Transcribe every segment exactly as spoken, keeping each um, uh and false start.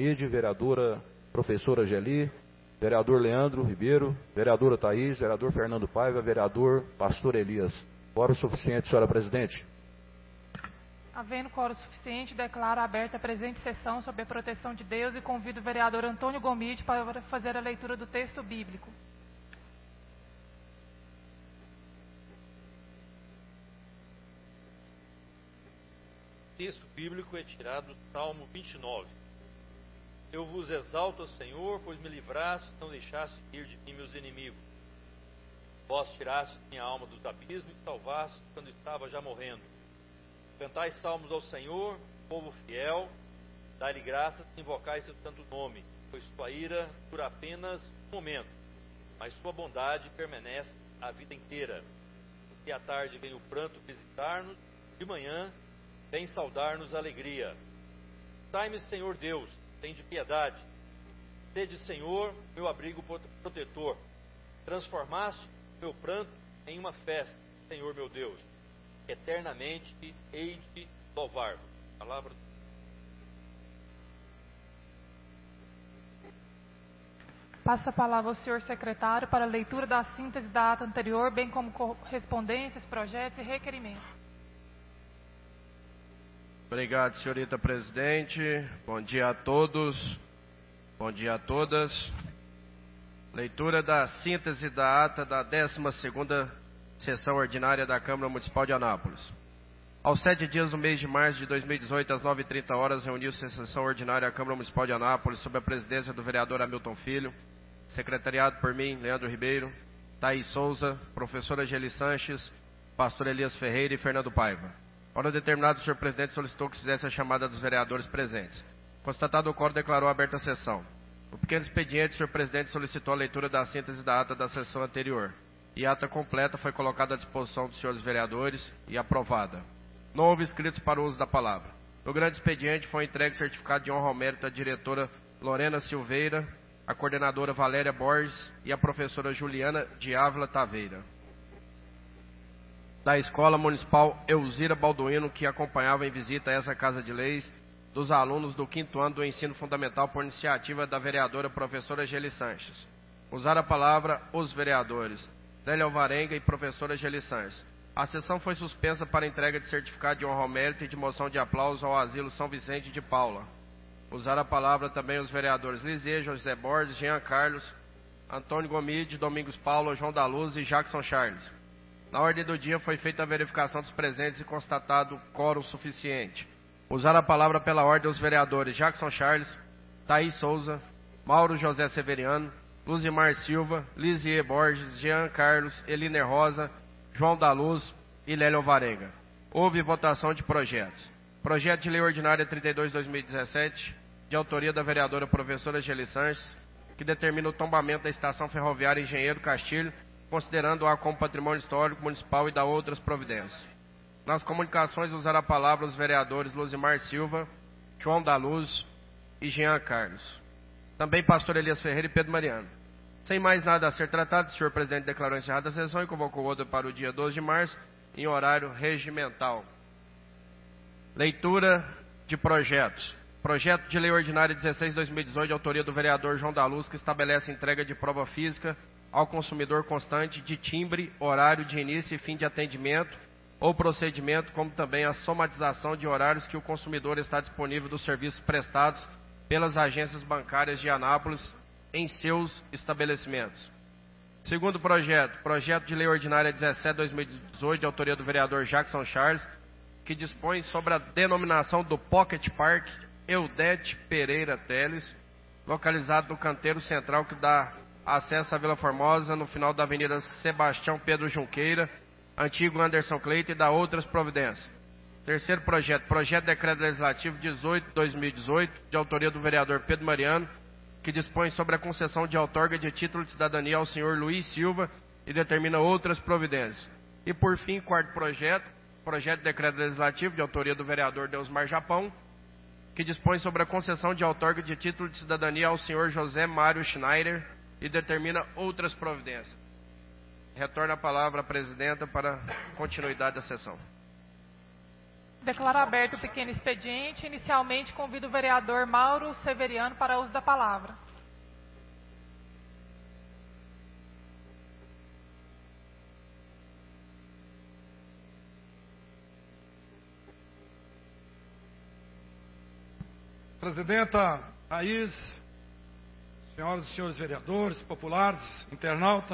Mide, vereadora professora Geli, vereador Leandro Ribeiro, vereadora Thaís, vereador Fernando Paiva, vereador Pastor Elias. Quórum suficiente, senhora presidente. Havendo quórum suficiente, declaro aberta a presente sessão sob a proteção de Deus e convido o vereador Antônio Gomide para fazer a leitura do texto bíblico. O texto bíblico é tirado do Salmo vinte e nove. Eu vos exalto, Senhor, pois me livraste e não deixaste ir de mim meus inimigos. Vós tiraste minha alma dos abismos e salvaste quando estava já morrendo. Cantai salmos ao Senhor, povo fiel, dai-lhe graças e invocai seu santo nome, pois sua ira dura apenas um momento, mas sua bondade permanece a vida inteira. E à tarde vem o pranto visitar-nos, de manhã vem saudar-nos a alegria. Dai-me, Senhor Deus, tende piedade. Sede, Senhor, meu abrigo protetor. Transformaste meu pranto em uma festa, Senhor meu Deus. Eternamente hei de louvar. Palavra. Passa a palavra ao senhor secretário para a leitura da síntese da ata anterior, bem como correspondências, projetos e requerimentos. Obrigado, senhorita presidente. Bom dia a todos. Bom dia a todas. Leitura da síntese da ata da décima segunda sessão ordinária da Câmara Municipal de Anápolis. Aos sete dias do mês de março de dois mil e dezoito, às nove e trinta horas, reuniu-se a sessão ordinária da Câmara Municipal de Anápolis, sob a presidência do vereador Hamilton Filho, secretariado por mim, Leandro Ribeiro, Thaís Souza, professora Geli Sanches, pastor Elias Ferreira e Fernando Paiva. Hora determinada, o senhor presidente solicitou que se fizesse a chamada dos vereadores presentes. Constatado o quórum, declarou aberta a sessão. No pequeno expediente, o senhor presidente solicitou a leitura da síntese da ata da sessão anterior. E a ata completa foi colocada à disposição dos senhores vereadores e aprovada. Não houve inscritos para o uso da palavra. No grande expediente foi entregue certificado de honra ao mérito à diretora Lorena Silveira, a coordenadora Valéria Borges e a professora Juliana de Ávila Taveira, da Escola Municipal Elzira Balduino, que acompanhava em visita a essa Casa de Leis dos alunos do quinto ano do ensino fundamental por iniciativa da vereadora professora Geli Sanches. Usar a palavra os vereadores Nélia Alvarenga e professora Geli Sanches. A sessão foi suspensa para entrega de certificado de honra ao mérito e de moção de aplauso ao Asilo São Vicente de Paula. Usar a palavra também os vereadores Lisier, José Borges, Jean Carlos, Antônio Gomide, Domingos Paulo, João da Luz e Jackson Charles. Na ordem do dia foi feita a verificação dos presentes e constatado quórum suficiente. Usar a palavra pela ordem os vereadores Jackson Charles, Thaís Souza, Mauro José Severiano, Luzimar Silva, Lisier Borges, Jean Carlos, Eliner Rosa, João da Luz e Lélia Alvarenga. Houve votação de projetos. Projeto de Lei Ordinária trinta e dois de dois mil e dezessete, de autoria da vereadora professora Geli Sanches, que determina o tombamento da estação ferroviária Engenheiro Castilho, considerando-a como patrimônio histórico municipal e da outras providências. Nas comunicações, usar a palavra os vereadores Luzimar Silva, João da Luz e Jean Carlos. Também pastor Elias Ferreira e Pedro Mariano. Sem mais nada a ser tratado, o senhor presidente declarou encerrada a sessão e convocou outra para o dia doze de março, em horário regimental. Leitura de projetos. Projeto de Lei Ordinária dezesseis de dois mil e dezoito, de autoria do vereador João da Luz, que estabelece entrega de prova física ao consumidor constante de timbre, horário de início e fim de atendimento ou procedimento, como também a somatização de horários que o consumidor está disponível dos serviços prestados pelas agências bancárias de Anápolis em seus estabelecimentos. Segundo projeto, projeto de Lei Ordinária dezessete de dois mil e dezoito, de autoria do vereador Jackson Charles, que dispõe sobre a denominação do Pocket Park Eudete Pereira Teles, localizado no canteiro central que dá acesso à Vila Formosa, no final da Avenida Sebastião Pedro Junqueira, antigo Anderson Cleiton, e da outras providências. Terceiro projeto, projeto de decreto legislativo dezoito de dois mil e dezoito, de autoria do vereador Pedro Mariano, que dispõe sobre a concessão de outorga de título de cidadania ao senhor Luiz Silva e determina outras providências. E por fim, quarto projeto, projeto de decreto legislativo de autoria do vereador Deusmar Japão, que dispõe sobre a concessão de outorga de título de cidadania ao senhor José Mário Schneider e determina outras providências. Retorno a palavra à presidenta para continuidade da sessão. Declaro aberto o pequeno expediente. Inicialmente, convido o vereador Mauro Severiano para uso da palavra. Presidenta Thaís, senhoras e senhores vereadores, populares, internauta.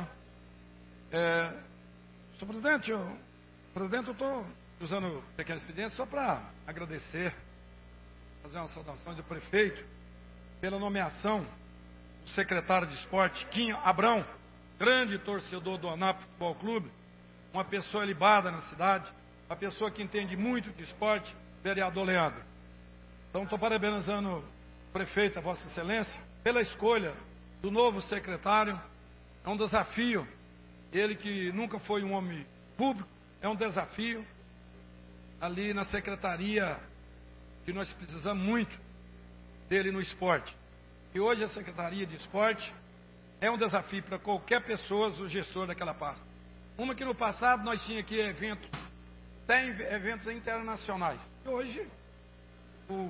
É, senhor presidente, eu, presidente, eu estou usando o pequeno expediente só para agradecer, fazer uma saudação do prefeito pela nomeação do secretário de esporte, Kim Abrão, grande torcedor do Anápolis Futebol Clube, uma pessoa libada na cidade, uma pessoa que entende muito de esporte, vereador Leandro. Então, estou parabenizando o prefeito, a Vossa Excelência, pela escolha do novo secretário. É um desafio. Ele que nunca foi um homem público, é um desafio. Ali na secretaria, que nós precisamos muito dele no esporte. E hoje a Secretaria de Esporte é um desafio para qualquer pessoa, o gestor daquela pasta. Uma que no passado nós tínhamos aqui eventos, tem eventos internacionais. E hoje, o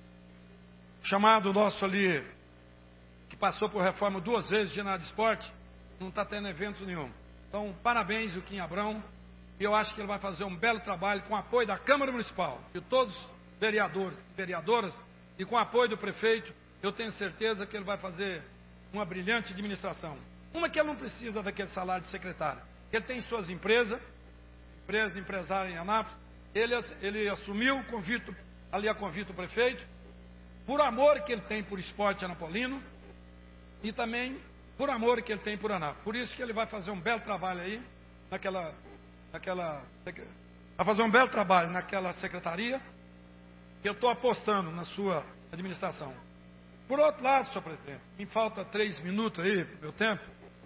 chamado nosso ali, que passou por reforma duas vezes, ginásio de esporte, não está tendo eventos nenhum. Então, parabéns ao Kim Abrão, e eu acho que ele vai fazer um belo trabalho com o apoio da Câmara Municipal, de todos os vereadores e vereadoras, e com o apoio do prefeito, eu tenho certeza que ele vai fazer uma brilhante administração. Uma que ele não precisa daquele salário de secretário, ele tem suas empresas, empresa empresária em Anápolis, ele, ele assumiu o convite, ali a convite do prefeito, por amor que ele tem por esporte anapolino e também por amor que ele tem por Anápolis. Por isso que ele vai fazer um belo trabalho aí, naquela, naquela, vai fazer um belo trabalho naquela secretaria, que eu estou apostando na sua administração. Por outro lado, senhor presidente, me falta três minutos aí, meu tempo.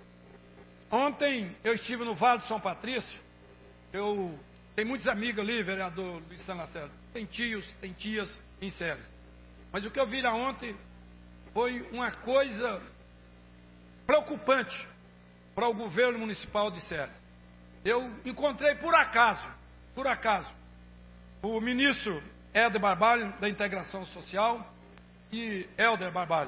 Ontem eu estive no Vale de São Patrício, eu tenho muitos amigos ali, vereador Luiz San Lacerda, tem tios, tem tias em Ceres. Mas o que eu vi lá ontem foi uma coisa preocupante para o governo municipal de Ceres. Eu encontrei por acaso, por acaso, o ministro Helder Barbalho, da Integração Social, e Helder Barbalho,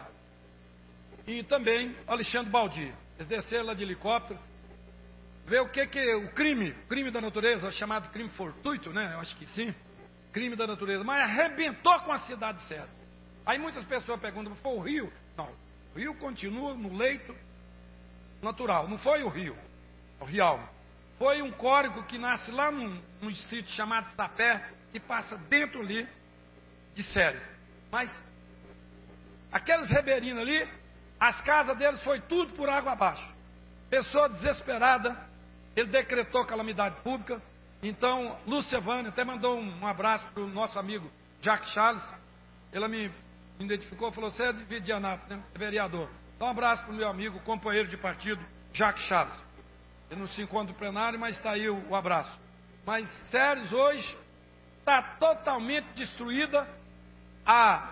e também Alexandre Baldi. Eles desceram lá de helicóptero, ver o que que o crime, crime da natureza, chamado crime fortuito, né? Eu acho que sim, crime da natureza, mas arrebentou com a cidade de Ceres. Aí muitas pessoas perguntam, foi o rio? Não, o rio continua no leito natural, não foi o rio, o Rialma. Foi um córrego que nasce lá num, num sítio chamado Sapé, que passa dentro ali de Ceres. Mas aqueles ribeirinhos ali, as casas deles foi tudo por água abaixo. Pessoa desesperada, ele decretou calamidade pública. Então, Lúcia Vânia até mandou um, um abraço para o nosso amigo Jacques Charles. Ele me identificou, falou, você é de Anápolis, né? Você é vereador. Então, um abraço para o meu amigo, companheiro de partido, Jacques Charles. Ele não se encontra no plenário, mas está aí o, o abraço. Mas Ceres hoje está totalmente destruída a,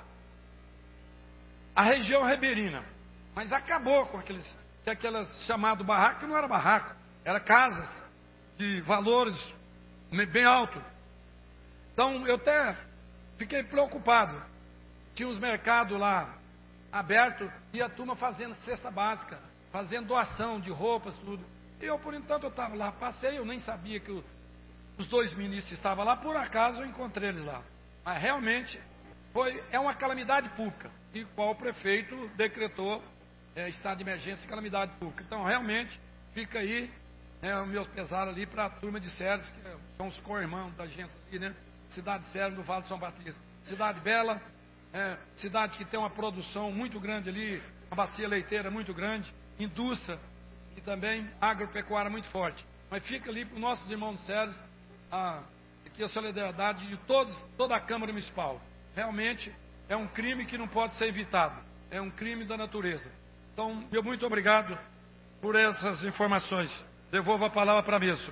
a região ribeirinha. Mas acabou com aqueles, aquelas chamado barraco, que não era barraco, era casas de valores bem altos. Então, eu até fiquei preocupado. Tinha os mercados lá abertos e a turma fazendo cesta básica, fazendo doação de roupas, tudo. E eu, por enquanto, eu estava lá, passei, eu nem sabia que o, os dois ministros estavam lá, por acaso eu encontrei eles lá. Mas realmente foi, é uma calamidade pública, e qual o prefeito decretou é, estado de emergência e calamidade pública. Então, realmente, fica aí né, os meus pesares ali para a turma de Ceres, que são os co-irmãos da gente ali, né? Cidade de Ceres, do Vale de São Patrício. Cidade bela, é, cidade que tem uma produção muito grande ali, uma bacia leiteira muito grande, indústria e também agropecuária muito forte. Mas fica ali para os nossos irmãos de Ceres, a, aqui a solidariedade de todos, toda a Câmara Municipal. Realmente é um crime que não pode ser evitado, é um crime da natureza. Então, eu muito obrigado por essas informações. Devolvo a palavra para a mesa.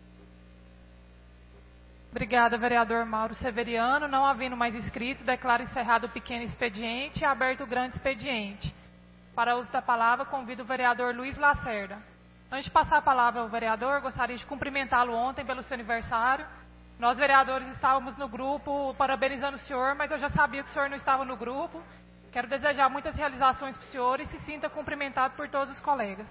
Obrigada, vereador Mauro Severiano. Não havendo mais inscritos, declaro encerrado o pequeno expediente e aberto o grande expediente. Para uso da palavra, convido o vereador Luiz Lacerda. Antes de passar a palavra ao vereador, gostaria de cumprimentá-lo ontem pelo seu aniversário. Nós, vereadores, estávamos no grupo parabenizando o senhor, mas eu já sabia que o senhor não estava no grupo. Quero desejar muitas realizações para o senhor e se sinta cumprimentado por todos os colegas.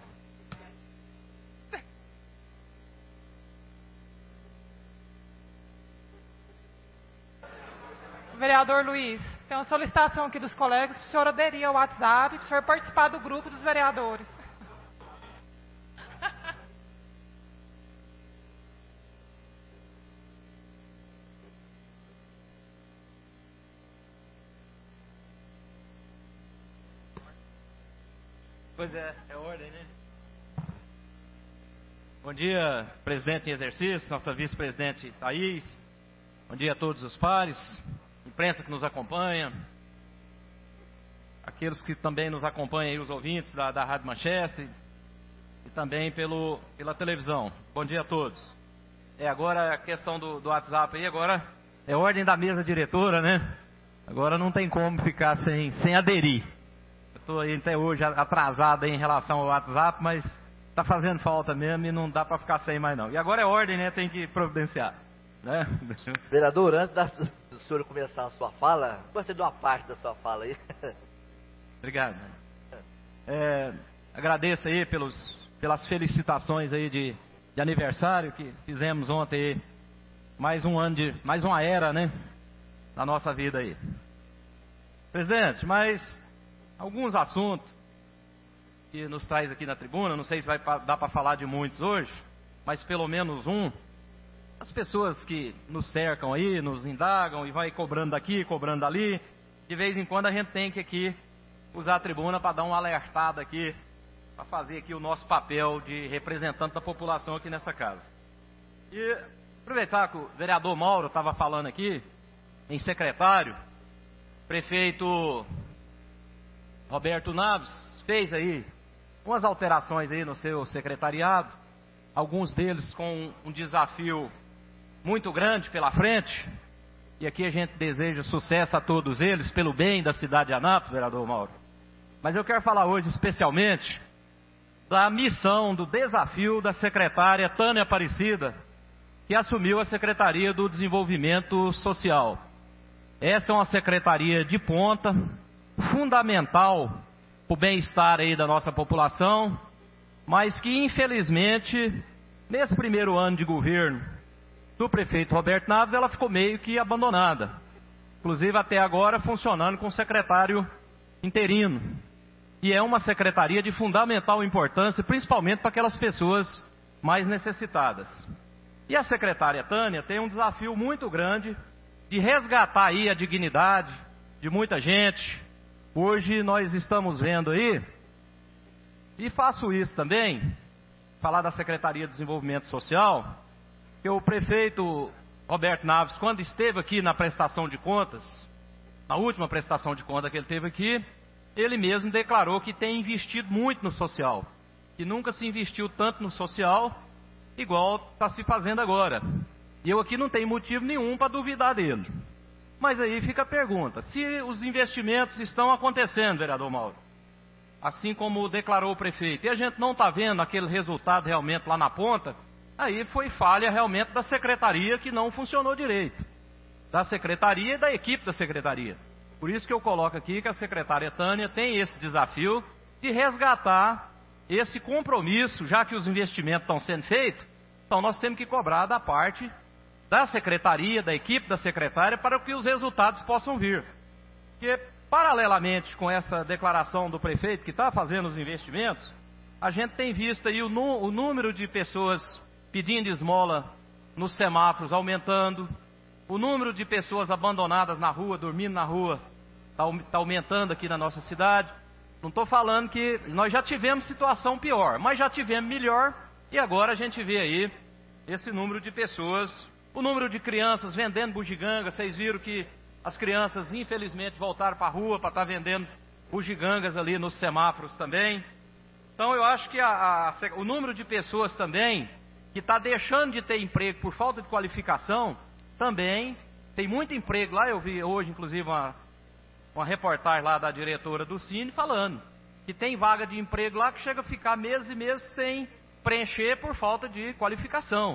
Vereador Luiz, tem uma solicitação aqui dos colegas para o senhor aderir ao WhatsApp, para o senhor participar do grupo dos vereadores. Pois é, é ordem, né? Bom dia, presidente em exercício, nossa vice-presidente Thaís. Bom dia a todos os pares, imprensa que nos acompanha, aqueles que também nos acompanham aí, os ouvintes da, da Rádio Manchester e também pelo, pela televisão. Bom dia a todos. É, agora a questão do, do WhatsApp aí, agora é ordem da mesa diretora, né? Agora não tem como ficar sem, sem aderir. Estou aí até hoje atrasado em relação ao WhatsApp, mas está fazendo falta mesmo e não dá para ficar sem mais não. E agora é ordem, né? Tem que providenciar. Né? Vereador, antes da, do senhor começar a sua fala, gostaria de uma parte da sua fala aí. Obrigado. É, agradeço aí pelos, pelas felicitações aí de, de aniversário que fizemos ontem aí. Mais um ano de, mais uma era, né? Na nossa vida aí. Presidente, mas alguns assuntos que nos traz aqui na tribuna, não sei se vai dar para falar de muitos hoje, mas pelo menos um. As pessoas que nos cercam aí, nos indagam e vai cobrando daqui, cobrando dali, de vez em quando a gente tem que aqui usar a tribuna para dar uma alertada aqui, para fazer aqui o nosso papel de representante da população aqui nessa casa. E aproveitar que o vereador Mauro estava falando aqui, em secretário, prefeito Roberto Naves fez aí umas alterações aí no seu secretariado, alguns deles com um desafio muito grande pela frente, e aqui a gente deseja sucesso a todos eles, pelo bem da cidade de Anápolis, vereador Mauro. Mas eu quero falar hoje especialmente da missão, do desafio da secretária Tânia Aparecida, que assumiu a Secretaria do Desenvolvimento Social. Essa é uma secretaria de ponta, fundamental para o bem-estar aí da nossa população, mas que infelizmente, nesse primeiro ano de governo do prefeito Roberto Naves, ela ficou meio que abandonada. Inclusive até agora funcionando com o secretário interino. E é uma secretaria de fundamental importância, principalmente para aquelas pessoas mais necessitadas. E a secretária Tânia tem um desafio muito grande de resgatar aí a dignidade de muita gente. Hoje nós estamos vendo aí, e faço isso também, falar da Secretaria de Desenvolvimento Social, que o prefeito Roberto Naves, quando esteve aqui na prestação de contas, na última prestação de contas que ele teve aqui, ele mesmo declarou que tem investido muito no social, que nunca se investiu tanto no social, igual está se fazendo agora. E eu aqui não tenho motivo nenhum para duvidar dele. Mas aí fica a pergunta, se os investimentos estão acontecendo, vereador Mauro, assim como declarou o prefeito, e a gente não está vendo aquele resultado realmente lá na ponta, aí foi falha realmente da secretaria que não funcionou direito. Da secretaria e da equipe da secretaria. Por isso que eu coloco aqui que a secretária Tânia tem esse desafio de resgatar esse compromisso, já que os investimentos estão sendo feitos, então nós temos que cobrar da parte da secretaria, da equipe da secretária, para que os resultados possam vir. Porque, paralelamente com essa declaração do prefeito que está fazendo os investimentos, a gente tem visto aí o, nu, o número de pessoas pedindo esmola nos semáforos aumentando, o número de pessoas abandonadas na rua, dormindo na rua, está tá aumentando aqui na nossa cidade. Não estou falando que nós já tivemos situação pior, mas já tivemos melhor, e agora a gente vê aí esse número de pessoas. O número de crianças vendendo bugiganga, vocês viram que as crianças infelizmente voltaram para a rua para estar vendendo bugigangas ali nos semáforos também. Então eu acho que a, a, o número de pessoas também que está deixando de ter emprego por falta de qualificação, também tem muito emprego lá. Eu vi hoje inclusive uma, uma reportagem lá da diretora do Cine falando que tem vaga de emprego lá que chega a ficar meses e meses sem preencher por falta de qualificação.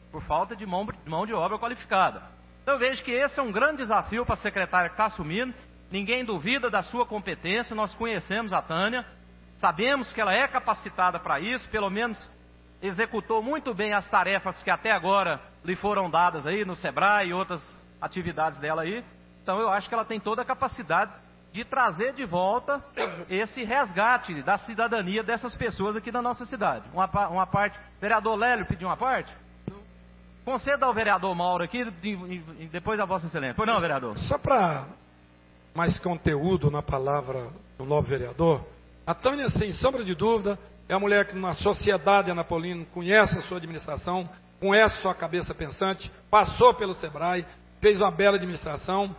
por falta de mão, de mão de obra qualificada. Então eu vejo que esse é um grande desafio para a secretária que está assumindo. Ninguém duvida da sua competência, nós conhecemos a Tânia, sabemos que ela é capacitada para isso, pelo menos executou muito bem as tarefas que até agora lhe foram dadas aí no Sebrae e outras atividades dela aí. Então eu acho que ela tem toda a capacidade de trazer de volta esse resgate da cidadania dessas pessoas aqui da nossa cidade. Uma, uma parte, vereador Lélio pediu uma parte? Conceda ao vereador Mauro aqui, e depois a Vossa Excelência. Pois não, vereador? Só para mais conteúdo na palavra do novo vereador, a Tânia, sem sombra de dúvida, é a mulher que na sociedade anapolina conhece a sua administração, conhece a sua cabeça pensante, passou pelo Sebrae, fez uma bela administração,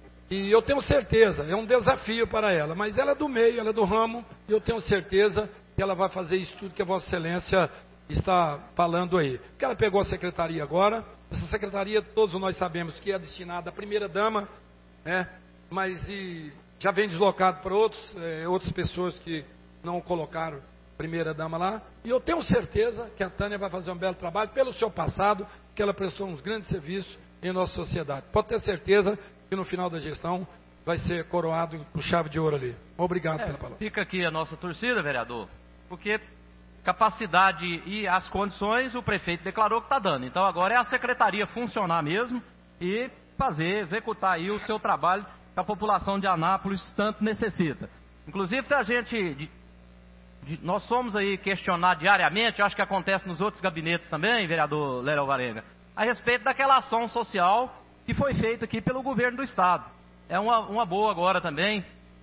e eu tenho certeza, é um desafio para ela, mas ela é do meio, ela é do ramo, e eu tenho certeza que ela vai fazer isso tudo que a Vossa Excelência está falando aí. Porque ela pegou a secretaria agora, essa secretaria todos nós sabemos que é destinada à primeira-dama, né? Mas e, já vem deslocado para outros, é, outras pessoas que não colocaram primeira-dama lá, e eu tenho certeza que a Tânia vai fazer um belo trabalho pelo seu passado, que ela prestou uns grandes serviços em nossa sociedade. Pode ter certeza que no final da gestão vai ser coroado com chave de ouro ali. Obrigado é, pela palavra. Fica aqui a nossa torcida, vereador, porque capacidade e as condições o prefeito declarou que está dando. Então agora é a secretaria funcionar mesmo e fazer, executar aí o seu trabalho que a população de Anápolis tanto necessita. Inclusive a gente, de, de, nós somos aí questionados diariamente, acho que acontece nos outros gabinetes também, vereador Lélio Alvarenga, a respeito daquela ação social que foi feita aqui pelo governo do estado. É uma, uma boa agora também,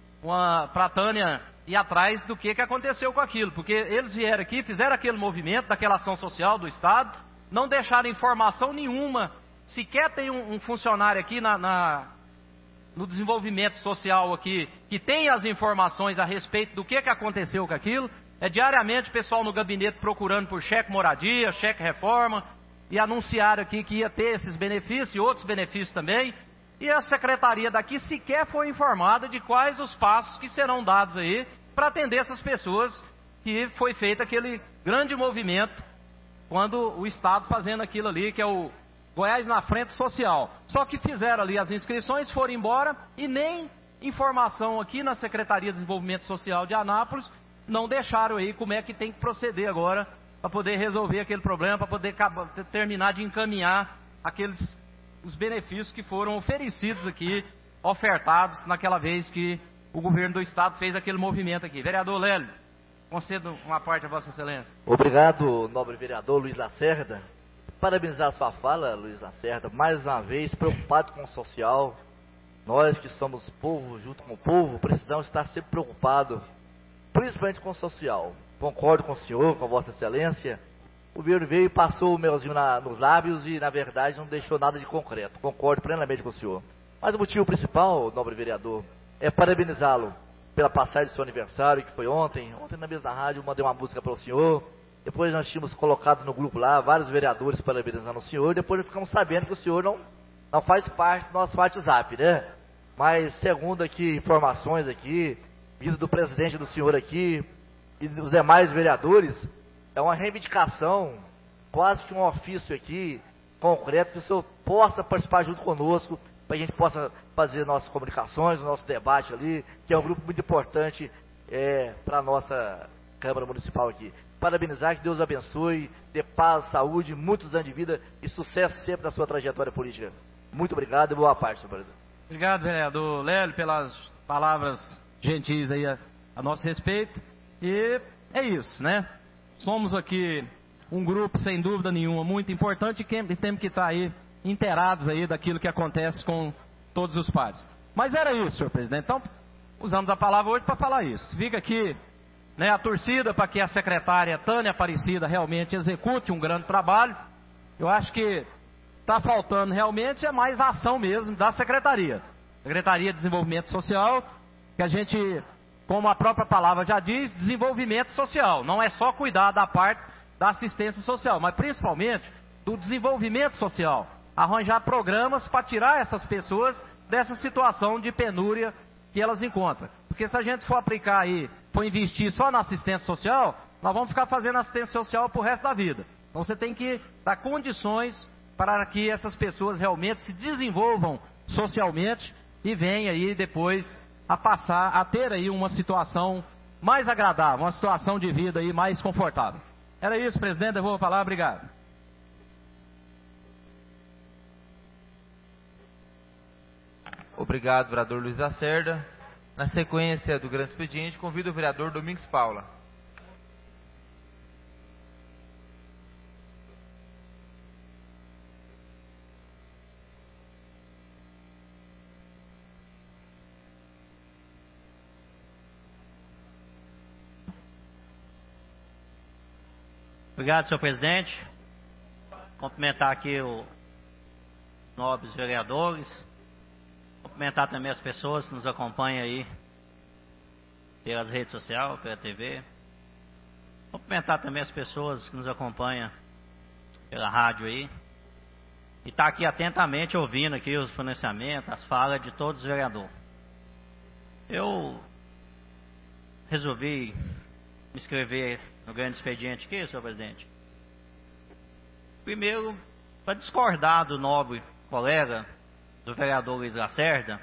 para a Tânia ir atrás do que, que aconteceu com aquilo, porque eles vieram aqui, fizeram aquele movimento daquela ação social do estado, não deixaram informação nenhuma, sequer tem um, um funcionário aqui na, na, no desenvolvimento social aqui, que tem as informações a respeito do que, que aconteceu com aquilo. É diariamente o pessoal no gabinete procurando por cheque moradia, cheque reforma, e anunciaram aqui que ia ter esses benefícios e outros benefícios também, e a secretaria daqui sequer foi informada de quais os passos que serão dados aí para atender essas pessoas, que foi feito aquele grande movimento quando o Estado fazendo aquilo ali, que é o Goiás na Frente Social. Só que fizeram ali as inscrições, foram embora e nem informação aqui na Secretaria de Desenvolvimento Social de Anápolis, não deixaram aí como é que tem que proceder agora para poder resolver aquele problema, para poder terminar de encaminhar aqueles os benefícios que foram oferecidos aqui, ofertados naquela vez que o governo do estado fez aquele movimento aqui. Vereador Lélio, concedo uma parte a Vossa Excelência. Obrigado, nobre vereador Luiz Lacerda. Parabenizar a sua fala, Luiz Lacerda, mais uma vez preocupado com o social. Nós que somos povo, junto com o povo, precisamos estar sempre preocupados, principalmente com o social. Concordo com o senhor, com Vossa Excelência. O governo veio e passou o melzinho na, nos lábios e, na verdade, não deixou nada de concreto. Concordo plenamente com o senhor. Mas o motivo principal, nobre vereador, é parabenizá-lo pela passagem do seu aniversário, que foi ontem. Ontem, na mesma rádio, eu mandei uma música para o senhor. Depois nós tínhamos colocado no grupo lá vários vereadores parabenizando o senhor. Depois nós ficamos sabendo que o senhor não, não faz parte do nosso WhatsApp, né? Mas, segundo aqui, informações aqui, vida do presidente do senhor aqui e dos demais vereadores, é uma reivindicação, quase que um ofício aqui, concreto, que o senhor possa participar junto conosco, para a gente possa fazer nossas comunicações, o nosso debate ali, que é um grupo muito importante é, para a nossa Câmara Municipal aqui. Parabenizar, que Deus abençoe, dê paz, saúde, muitos anos de vida e sucesso sempre na sua trajetória política. Muito obrigado e boa parte, senhor presidente. Obrigado, vereador Lélio, pelas palavras gentis aí a, a nosso respeito. E é isso, né? Somos aqui um grupo, sem dúvida nenhuma, muito importante e temos que estar aí inteirados aí daquilo que acontece com todos os pares. Mas era isso, senhor presidente. Então, usamos a palavra hoje para falar isso. Fica aqui, né, a torcida para que a secretária Tânia Aparecida realmente execute um grande trabalho. Eu acho que está faltando realmente é mais ação mesmo da secretaria. Secretaria de Desenvolvimento Social, que a gente, como a própria palavra já diz, desenvolvimento social. Não é só cuidar da parte da assistência social, mas principalmente do desenvolvimento social. Arranjar programas para tirar essas pessoas dessa situação de penúria que elas encontram. Porque se a gente for aplicar aí, for investir só na assistência social, nós vamos ficar fazendo assistência social pro resto da vida. Então você tem que dar condições para que essas pessoas realmente se desenvolvam socialmente e venham aí depois a passar a ter aí uma situação mais agradável, uma situação de vida aí mais confortável. Era isso, presidente, eu vou falar, obrigado. Obrigado, vereador Luiz Lacerda. Na sequência do grande expediente, convido o vereador Domingos Paula. Obrigado, senhor presidente. Cumprimentar aqui os nobres vereadores. Cumprimentar também as pessoas que nos acompanham aí pelas redes sociais, pela T V. Cumprimentar também as pessoas que nos acompanham pela rádio aí. E estar aqui atentamente ouvindo aqui os pronunciamentos, as falas de todos os vereadores. Eu resolvi me inscrever no grande expediente aqui, senhor presidente. Primeiro, para discordar do nobre colega, do vereador Luiz Lacerda,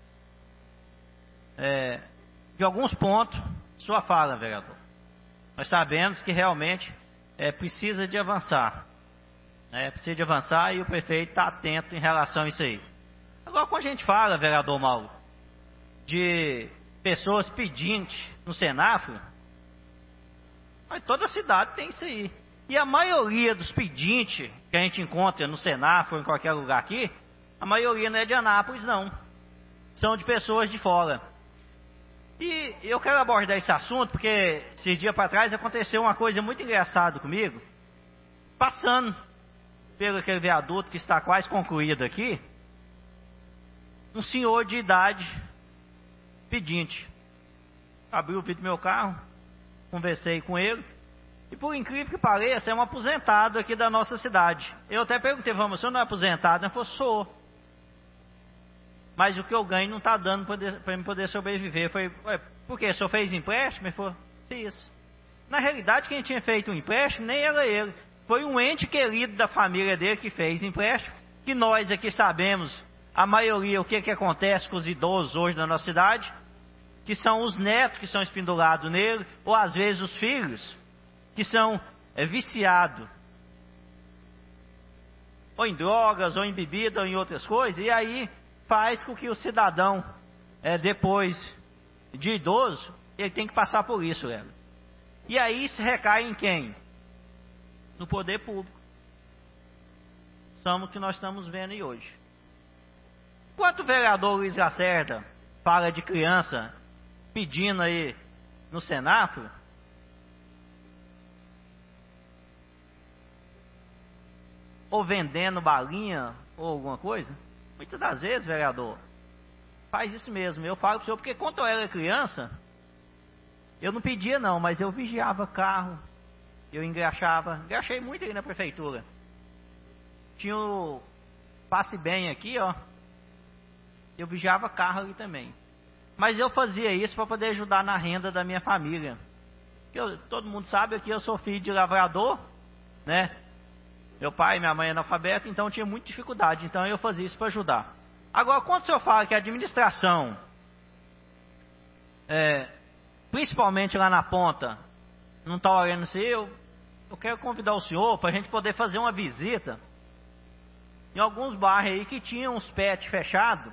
é, de alguns pontos, sua fala, vereador. Nós sabemos que realmente é, precisa de avançar. Né, precisa de avançar e o prefeito está atento em relação a isso aí. Agora, quando a gente fala, vereador Mauro, de pessoas pedintes no Senáforo, mas toda cidade tem isso aí. E a maioria dos pedintes que a gente encontra no Senáforo, em qualquer lugar aqui, a maioria não é de Anápolis, não. São de pessoas de fora. E eu quero abordar esse assunto porque esses dias para trás aconteceu uma coisa muito engraçada comigo. Passando pelo aquele viaduto que está quase concluído aqui, um senhor de idade pedinte. Abriu o vidro do meu carro, conversei com ele, e por incrível que pareça, é um aposentado aqui da nossa cidade. Eu até perguntei, vamos, o senhor não é aposentado? Ele falou, sou. Mas o que eu ganho não está dando para me poder sobreviver. Eu falei, ué, por quê? O senhor fez empréstimo? Ele falou, fiz. Na realidade, quem tinha feito o empréstimo nem era ele. Foi um ente querido da família dele que fez empréstimo, que nós aqui sabemos, a maioria, o que, que acontece com os idosos hoje na nossa cidade, que são os netos que são espendurados nele, ou às vezes os filhos, que são é, viciados, ou em drogas, ou em bebida, ou em outras coisas, e aí faz com que o cidadão, é, depois de idoso, ele tem que passar por isso, velho. E aí isso recai em quem? No poder público. Somos o que nós estamos vendo aí hoje. Enquanto o vereador Luiz Lacerda fala de criança pedindo aí no Senáforo, ou vendendo balinha ou alguma coisa, muitas das vezes, vereador, faz isso mesmo. Eu falo para o senhor, porque quando eu era criança, eu não pedia não, mas eu vigiava carro, eu engraxava, engraxei muito aí na prefeitura. Tinha o Passe Bem aqui, ó, eu vigiava carro ali também. Mas eu fazia isso para poder ajudar na renda da minha família. Eu, todo mundo sabe que eu sou filho de lavrador, né? Meu pai e minha mãe é analfabeto, então eu tinha muita dificuldade. Então eu fazia isso para ajudar. Agora, quando o senhor fala que a administração, é, principalmente lá na ponta, não está olhando assim, eu, eu quero convidar o senhor para a gente poder fazer uma visita em alguns bairros aí que tinham os pets fechados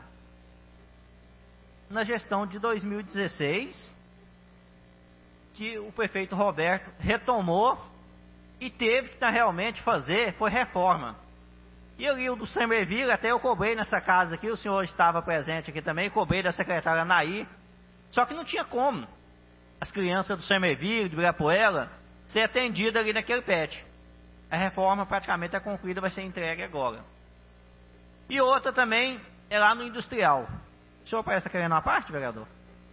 na gestão de dois mil e dezesseis, que o prefeito Roberto retomou e teve que realmente fazer, foi reforma. E ali o do Semerville, até eu cobrei nessa casa aqui, o senhor estava presente aqui também, cobrei da secretária Naí, só que não tinha como as crianças do Semerville, de Ibirapuera, ser atendidas ali naquele pet. A reforma praticamente é concluída, vai ser entregue agora. E outra também é lá no industrial. O senhor parece estar querendo uma parte, vereador?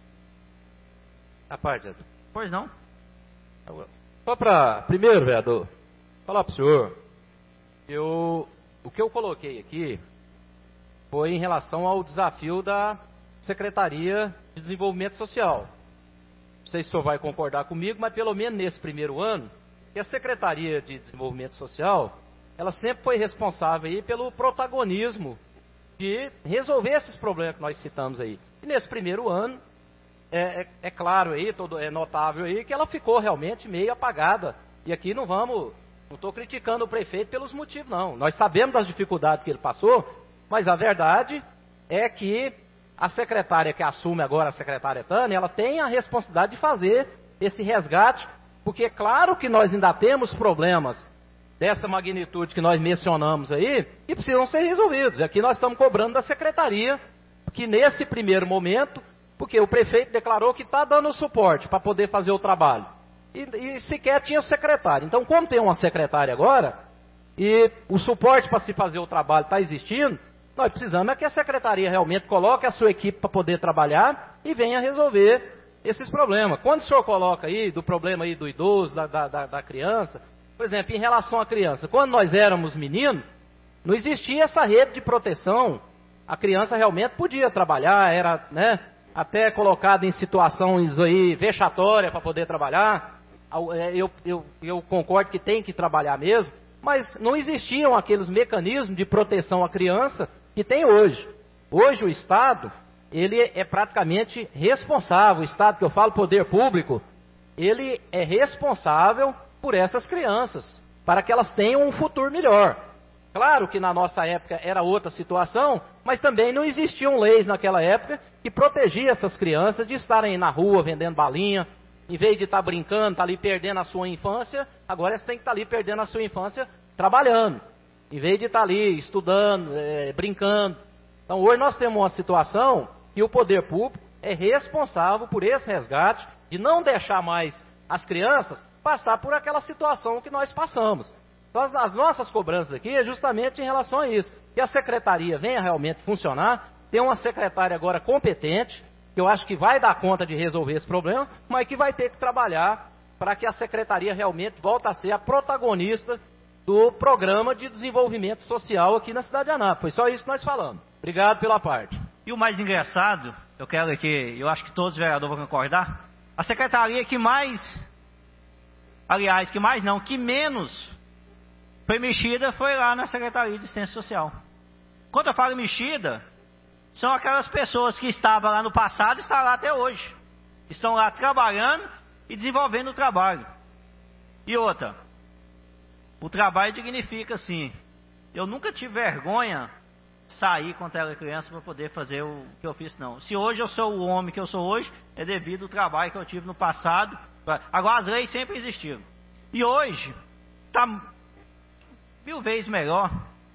A parte, vereador. Pois não. Só para, primeiro, vereador, falar para o senhor, eu, o que eu coloquei aqui foi em relação ao desafio da Secretaria de Desenvolvimento Social. Não sei se o senhor vai concordar comigo, mas pelo menos nesse primeiro ano, que a Secretaria de Desenvolvimento Social, ela sempre foi responsável aí pelo protagonismo de resolver esses problemas que nós citamos aí. E nesse primeiro ano, é, é, é claro aí, todo, é notável aí, que ela ficou realmente meio apagada. E aqui não vamos, não estou criticando o prefeito pelos motivos, não. Nós sabemos das dificuldades que ele passou, mas a verdade é que a secretária que assume agora, a secretária Tânia, ela tem a responsabilidade de fazer esse resgate, porque é claro que nós ainda temos problemas dessa magnitude que nós mencionamos aí, e precisam ser resolvidos. E aqui nós estamos cobrando da secretaria, que nesse primeiro momento, porque o prefeito declarou que está dando suporte para poder fazer o trabalho, e, e sequer tinha secretário. Então, como tem uma secretária agora, e o suporte para se fazer o trabalho está existindo, nós precisamos é que a secretaria realmente coloque a sua equipe para poder trabalhar e venha resolver esses problemas. Quando o senhor coloca aí do problema aí do idoso, da, da, da criança, por exemplo, em relação à criança, quando nós éramos meninos, não existia essa rede de proteção, a criança realmente podia trabalhar, era, né, até colocada em situações aí vexatórias para poder trabalhar. Eu, eu, eu concordo que tem que trabalhar mesmo, mas não existiam aqueles mecanismos de proteção à criança que tem hoje. Hoje o Estado, ele é praticamente responsável, o Estado que eu falo, poder público, ele é responsável por essas crianças, para que elas tenham um futuro melhor. Claro que na nossa época era outra situação, mas também não existiam leis naquela época que protegiam essas crianças de estarem na rua vendendo balinha, em vez de estar brincando, estar ali perdendo a sua infância, agora eles têm que estar ali perdendo a sua infância trabalhando, em vez de estar ali estudando, é, brincando. Então hoje nós temos uma situação que o poder público é responsável por esse resgate, de não deixar mais as crianças passar por aquela situação que nós passamos. Então as, as nossas cobranças aqui é justamente em relação a isso, que a secretaria venha realmente funcionar, ter uma secretária agora competente, que eu acho que vai dar conta de resolver esse problema, mas que vai ter que trabalhar para que a secretaria realmente volte a ser a protagonista do programa de desenvolvimento social aqui na cidade de Anápolis. Foi só isso que nós falamos. Obrigado pela parte. E o mais engraçado, eu quero aqui, eu acho que todos os vereadores vão concordar, a secretaria que mais, aliás, que mais não, que menos foi mexida foi lá na Secretaria de Assistência Social. Quando eu falo mexida, são aquelas pessoas que estavam lá no passado e estão lá até hoje. Estão lá trabalhando e desenvolvendo o trabalho. E outra, o trabalho dignifica sim. Eu nunca tive vergonha de sair quando era criança para poder fazer o que eu fiz, não. Se hoje eu sou o homem que eu sou hoje, é devido ao trabalho que eu tive no passado. Agora as leis sempre existiram. E hoje está mil vezes melhor.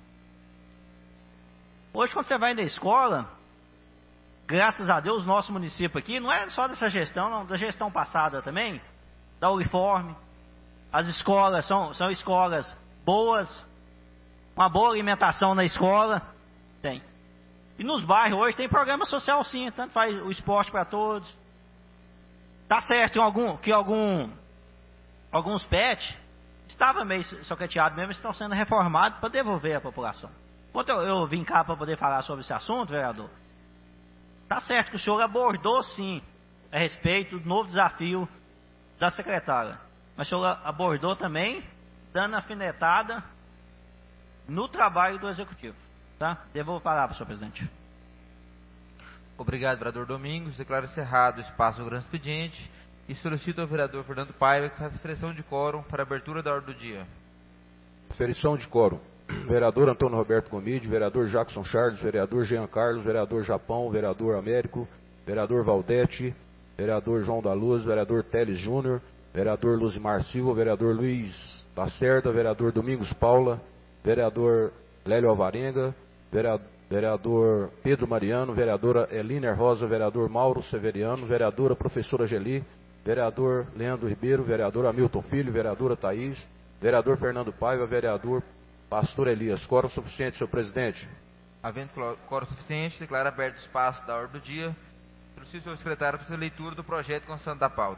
Hoje, quando você vai na escola, graças a Deus, nosso município aqui, não é só dessa gestão, não, da gestão passada também, da uniforme. As escolas são, são escolas boas, uma boa alimentação na escola, tem. E nos bairros hoje tem programa social sim, tanto faz o esporte para todos. Tá certo que, algum, que algum, alguns pets estavam meio soqueteados mesmo, estão sendo reformados para devolver à população. Quando eu, eu vim cá para poder falar sobre esse assunto, vereador, tá certo que o senhor abordou sim a respeito do novo desafio da secretária, mas o senhor abordou também dando afinetada no trabalho do executivo, tá? Devolvo a palavra, senhor presidente. Obrigado, vereador Domingos. Declaro encerrado o espaço do grande expediente e solicito ao vereador Fernando Paiva que faça aferição de quórum para a abertura da ordem do dia. Aferição de quórum. Vereador Antônio Roberto Gomide, vereador Jackson Charles, vereador Jean Carlos, vereador Japão, vereador Américo, vereador Valdete, vereador João da Luz, vereador Teles Júnior, vereador Luzimar Silva, vereador Luiz Lacerda, vereador Domingos Paula, vereador Lélio Alvarenga, vereador Pedro Mariano, vereadora Eliner Rosa, vereador Mauro Severiano, vereadora professora Geli, vereador Leandro Ribeiro, vereador Hamilton Filho, vereadora Thaís, vereador Fernando Paiva, vereador Pastor Elias. Quórum suficiente, senhor presidente. Havendo quórum suficiente, declaro aberto o espaço da ordem do dia. Solicito ao secretário para fazer a leitura do projeto constante da pauta.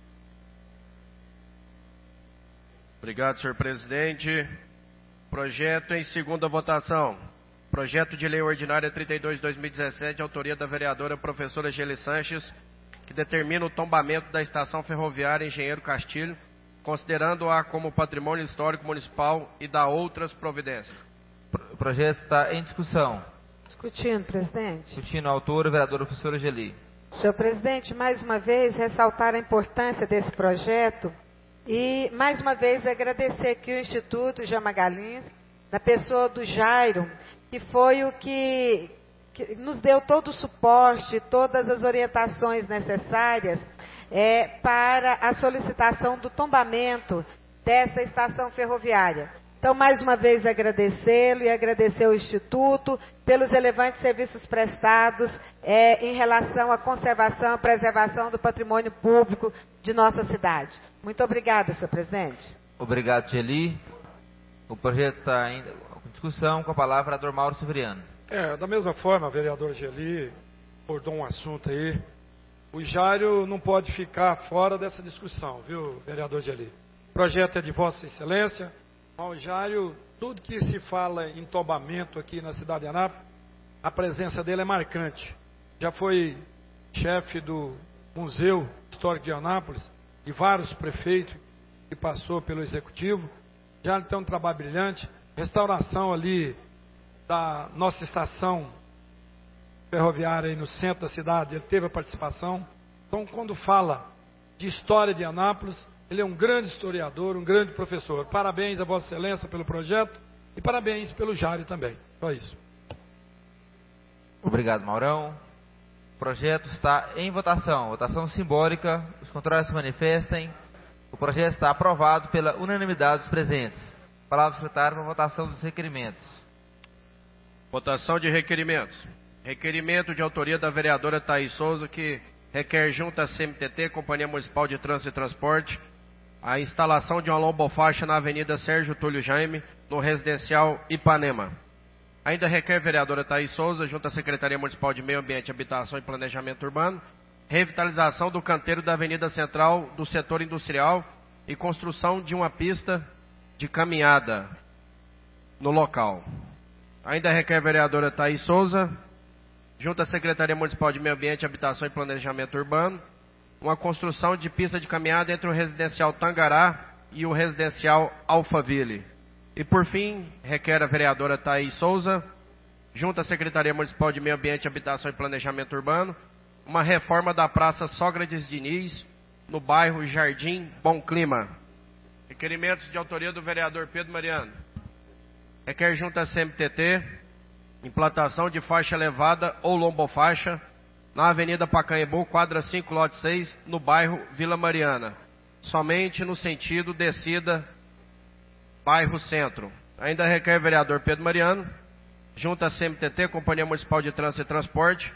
Obrigado, senhor presidente. Projeto em segunda votação. Projeto de lei ordinária trinta e dois de dois mil e dezessete, autoria da vereadora professora Geli Sanches, que determina o tombamento da estação ferroviária Engenheiro Castilho, considerando-a como patrimônio histórico municipal e da outras providências. O projeto está em discussão. Discutindo, presidente. Discutindo a autora, vereadora professora Geli. Senhor presidente, mais uma vez ressaltar a importância desse projeto e mais uma vez agradecer aqui o Instituto Jean Magalhães, na pessoa do Jairo, que foi o que, que nos deu todo o suporte, todas as orientações necessárias é, para a solicitação do tombamento dessa estação ferroviária. Então, mais uma vez, agradecê-lo e agradecer ao Instituto pelos relevantes serviços prestados é, em relação à conservação e preservação do patrimônio público de nossa cidade. Muito obrigada, senhor presidente. Obrigado, Geli. O projeto está ainda em discussão. Com a palavra, vereador Mauro Severiano. É, da mesma forma, vereador Geli abordou um assunto aí. O Jairo não pode ficar fora dessa discussão, viu, vereador Geli? O projeto é de Vossa Excelência. O Jairo, tudo que se fala em tombamento aqui na cidade de Anápolis, a presença dele é marcante. Já foi chefe do Museu Histórico de Anápolis e vários prefeitos que passou pelo Executivo. Já tem um trabalho brilhante. Restauração ali da nossa estação ferroviária aí no centro da cidade, ele teve a participação. Então, quando fala de história de Anápolis, ele é um grande historiador, um grande professor. Parabéns a Vossa Excelência pelo projeto e parabéns pelo Jairo também. Só isso. Obrigado, Maurão. O projeto está em votação. Votação simbólica. Os contrários se manifestem. O projeto está aprovado pela unanimidade dos presentes. Palavra secretária para votação dos requerimentos. Votação de requerimentos. Requerimento de autoria da vereadora Thaís Souza, que requer junto à C M T T, Companhia Municipal de Trânsito e Transporte, a instalação de uma lombofaixa na Avenida Sérgio Túlio Jaime, no residencial Ipanema. Ainda requer vereadora Thaís Souza, junto à Secretaria Municipal de Meio Ambiente, Habitação e Planejamento Urbano, revitalização do canteiro da Avenida Central do setor industrial e construção de uma pista de caminhada no local. Ainda requer vereadora Thaís Souza, junto à Secretaria Municipal de Meio Ambiente, Habitação e Planejamento Urbano, uma construção de pista de caminhada entre o residencial Tangará e o residencial Alphaville. E, por fim, requer a vereadora Thaís Souza, junto à Secretaria Municipal de Meio Ambiente, Habitação e Planejamento Urbano, uma reforma da Praça Sócrates Diniz, no bairro Jardim Bom Clima. Requerimentos de autoria do vereador Pedro Mariano. Requer junto à C M T T, implantação de faixa elevada ou lombofaixa na Avenida Pacaembu, quadra cinco, lote seis, no bairro Vila Mariana, somente no sentido descida bairro Centro. Ainda requer vereador Pedro Mariano, junto à C M T T, Companhia Municipal de Trânsito e Transporte,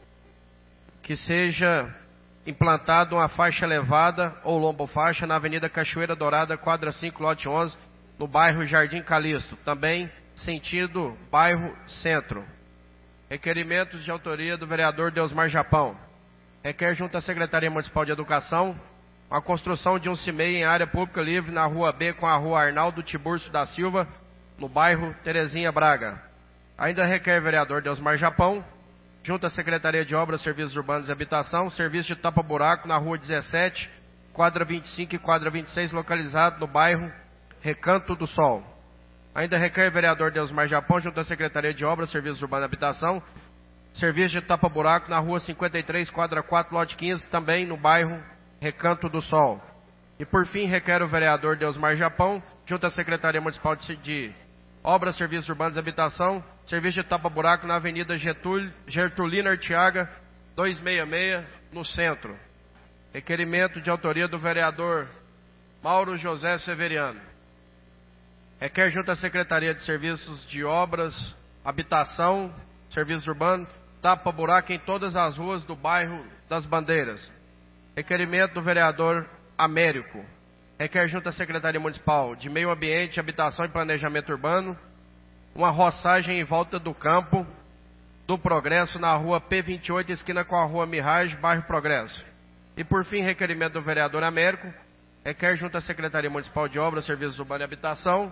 que seja implantado uma faixa elevada ou lombofaixa na Avenida Cachoeira Dourada, quadra cinco, lote onze, no bairro Jardim Calixto, também sentido bairro Centro. Requerimentos de autoria do vereador Deusmar Japão. Requer junto à Secretaria Municipal de Educação a construção de um C I M E I em área pública livre na Rua B com a Rua Arnaldo Tiburcio da Silva, no bairro Terezinha Braga. Ainda requer vereador Deusmar Japão, junto à Secretaria de Obras, Serviços Urbanos e Habitação, serviço de tapa-buraco na Rua dezessete, quadra vinte e cinco e quadra vinte e seis, localizado no bairro Recanto do Sol. Ainda requer vereador Deusmar Japão, junto à Secretaria de Obras, Serviços Urbanos e Habitação, serviço de tapa-buraco na Rua cinquenta e três, quadra quatro, lote quinze, também no bairro Recanto do Sol. E por fim, requer o vereador Deusmar Japão, junto à Secretaria Municipal de Obras, Serviços Urbanos e Habitação, serviço de tapa-buraco na Avenida Getúlio, Gertulino Artiaga, duzentos e sessenta e seis, no centro. Requerimento de autoria do vereador Mauro José Severiano. Requer junto à Secretaria de Serviços de Obras, Habitação, Serviços Urbanos, tapa-buraco em todas as ruas do bairro das Bandeiras. Requerimento do vereador Américo. Requer junto à Secretaria Municipal de Meio Ambiente, Habitação e Planejamento Urbano, uma roçagem em volta do campo do Progresso na Rua P vinte e oito, esquina com a Rua Mirage, bairro Progresso. E por fim, requerimento do vereador Américo. Requer junto à Secretaria Municipal de Obras, Serviços Urbanos e Habitação,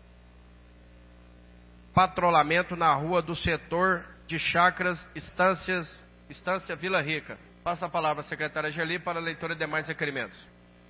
patrulhamento na rua do setor de Chácaras, Estâncias, Estância Vila Rica. Passa a palavra à secretária Geli para a leitura de demais requerimentos.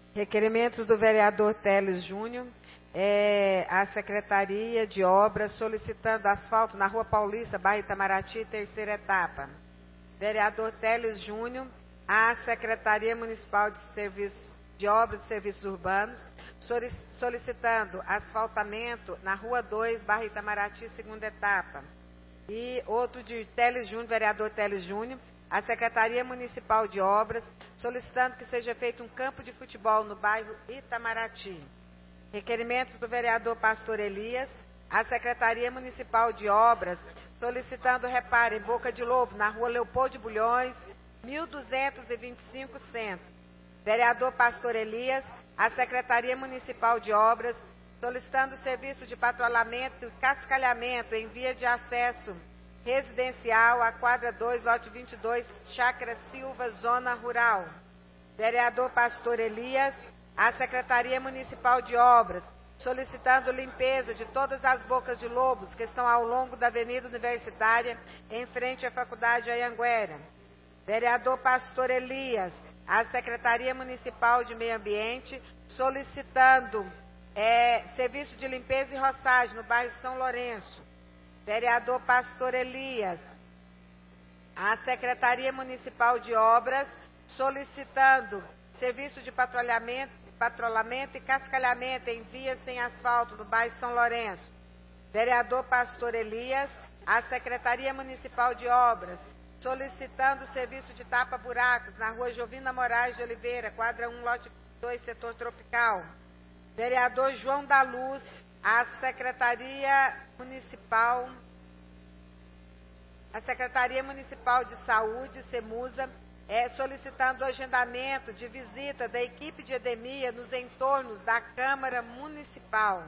Requerimentos do vereador Teles Júnior, é, a Secretaria de Obras solicitando asfalto na Rua Paulista, bairro Itamaraty, terceira etapa. Vereador Teles Júnior, a Secretaria Municipal de Serviços de Obras e Serviços Urbanos, solicitando asfaltamento na Rua dois, bairro Itamaraty, segunda etapa. E outro de Teles Júnior, vereador Teles Júnior, a Secretaria Municipal de Obras, solicitando que seja feito um campo de futebol no bairro Itamaraty. Requerimentos do vereador Pastor Elias, a Secretaria Municipal de Obras, solicitando reparo em Boca de Lobo, na Rua Leopoldo de Bulhões, mil duzentos e vinte e cinco, centro. Vereador Pastor Elias, a Secretaria Municipal de Obras, solicitando serviço de patrulhamento e cascalhamento em via de acesso residencial à quadra dois, lote vinte e dois, Chácara Silva, zona rural. Vereador Pastor Elias, a Secretaria Municipal de Obras, solicitando limpeza de todas as bocas de lobos que estão ao longo da Avenida Universitária, em frente à Faculdade Anhanguera. Vereador Pastor Elias, a Secretaria Municipal de Meio Ambiente, solicitando é, serviço de limpeza e roçagem no bairro São Lourenço. Vereador Pastor Elias, a Secretaria Municipal de Obras, solicitando serviço de patrulhamento, patrulhamento e cascalhamento em vias sem asfalto no bairro São Lourenço. Vereador Pastor Elias, a Secretaria Municipal de Obras, solicitando serviço de tapa-buracos na Rua Jovina Moraes de Oliveira, quadra um, lote dois, setor tropical. Vereador João da Luz, a Secretaria Municipal, a Secretaria Municipal de Saúde, SEMUSA, é, solicitando o agendamento de visita da equipe de edemia nos entornos da Câmara Municipal.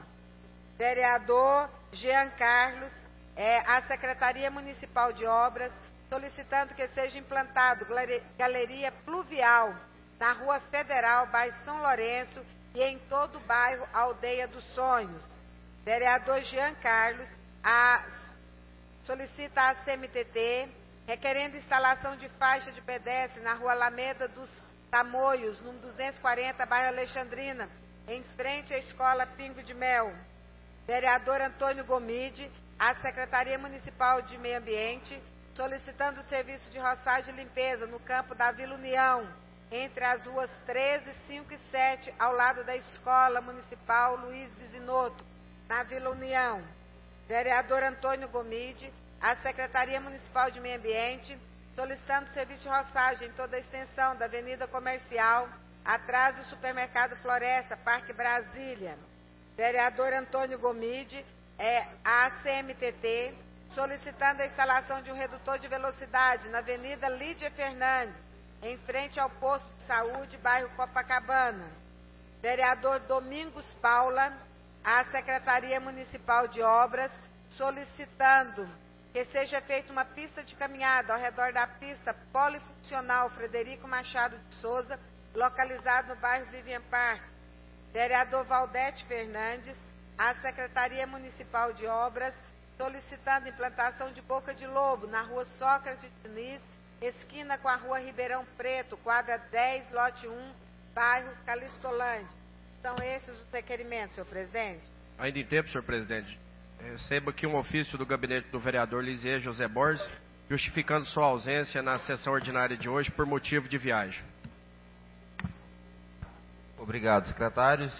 Vereador Jean Carlos, é, a Secretaria Municipal de Obras, solicitando que seja implantado galeria pluvial na Rua Federal, bairro São Lourenço, e em todo o bairro Aldeia dos Sonhos. Vereador Jean Carlos a, solicita a C M T T, requerendo instalação de faixa de pedestre na Rua Alameda dos Tamoios, número duzentos e quarenta, bairro Alexandrina, em frente à Escola Pingo de Mel. Vereador Antônio Gomide, a Secretaria Municipal de Meio Ambiente, solicitando o serviço de roçagem e limpeza no campo da Vila União, entre as ruas treze, cinco e sete, ao lado da Escola Municipal Luiz Bisinotto, na Vila União. Vereador Antônio Gomide, a Secretaria Municipal de Meio Ambiente, solicitando serviço de roçagem em toda a extensão da Avenida Comercial, atrás do Supermercado Floresta, Parque Brasília. Vereador Antônio Gomide, é, a C M T T, solicitando a instalação de um redutor de velocidade na Avenida Lídia Fernandes, em frente ao posto de saúde, bairro Copacabana. Vereador Domingos Paula, a Secretaria Municipal de Obras, solicitando que seja feita uma pista de caminhada ao redor da pista polifuncional Frederico Machado de Souza, localizado no bairro Vivian Park. Vereador Valdete Fernandes, a Secretaria Municipal de Obras, solicitando implantação de boca de lobo na Rua Sócrates Diniz, esquina com a Rua Ribeirão Preto, quadra dez, lote um, bairro Calistolândia. São esses os requerimentos, senhor presidente. Ainda em tempo, senhor presidente, recebo aqui um ofício do gabinete do vereador Lisier José Borges, justificando sua ausência na sessão ordinária de hoje por motivo de viagem. Obrigado, secretários.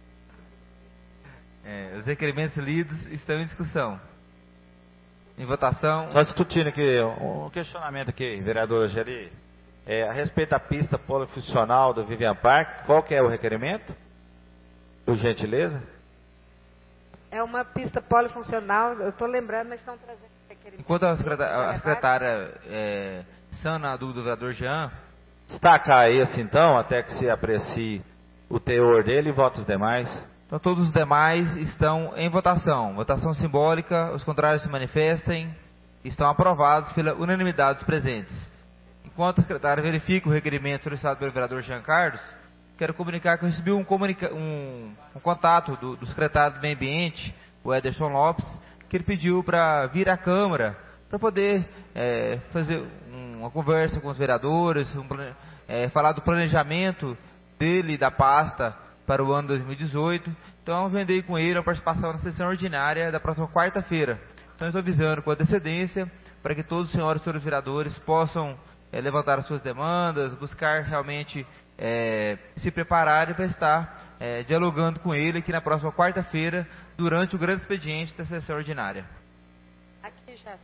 É, os requerimentos lidos estão em discussão. Em votação. Só discutindo aqui, um questionamento aqui, vereador Geri. É, a respeito da pista polifuncional do Vivian Park, qual que é o requerimento? Por gentileza. É uma pista polifuncional, eu estou lembrando, mas estão trazendo requerimento. Enquanto a secretária, a secretária é, sana a dúvida do vereador Jean. Destacar esse então, até que se aprecie o teor dele e votos demais. Então todos os demais estão em votação. Votação simbólica, os contrários se manifestem. Estão aprovados pela unanimidade dos presentes. Enquanto a secretária verifica o requerimento solicitado pelo vereador Jean Carlos, quero comunicar que eu recebi um, comunica um, um contato do, do secretário do Meio Ambiente, o Ederson Lopes, que ele pediu para vir à Câmara para poder é, fazer uma conversa com os vereadores, um, é, falar do planejamento dele e da pasta para o ano dois mil e dezoito. Então, eu vendei com ele a participação na sessão ordinária da próxima quarta-feira. Então, eu estou avisando com antecedência para que todos os senhores e senhores vereadores possam é, levantar as suas demandas, buscar realmente é, se prepararem para estar é, dialogando com ele aqui na próxima quarta-feira, durante o grande expediente da sessão ordinária. Aqui já.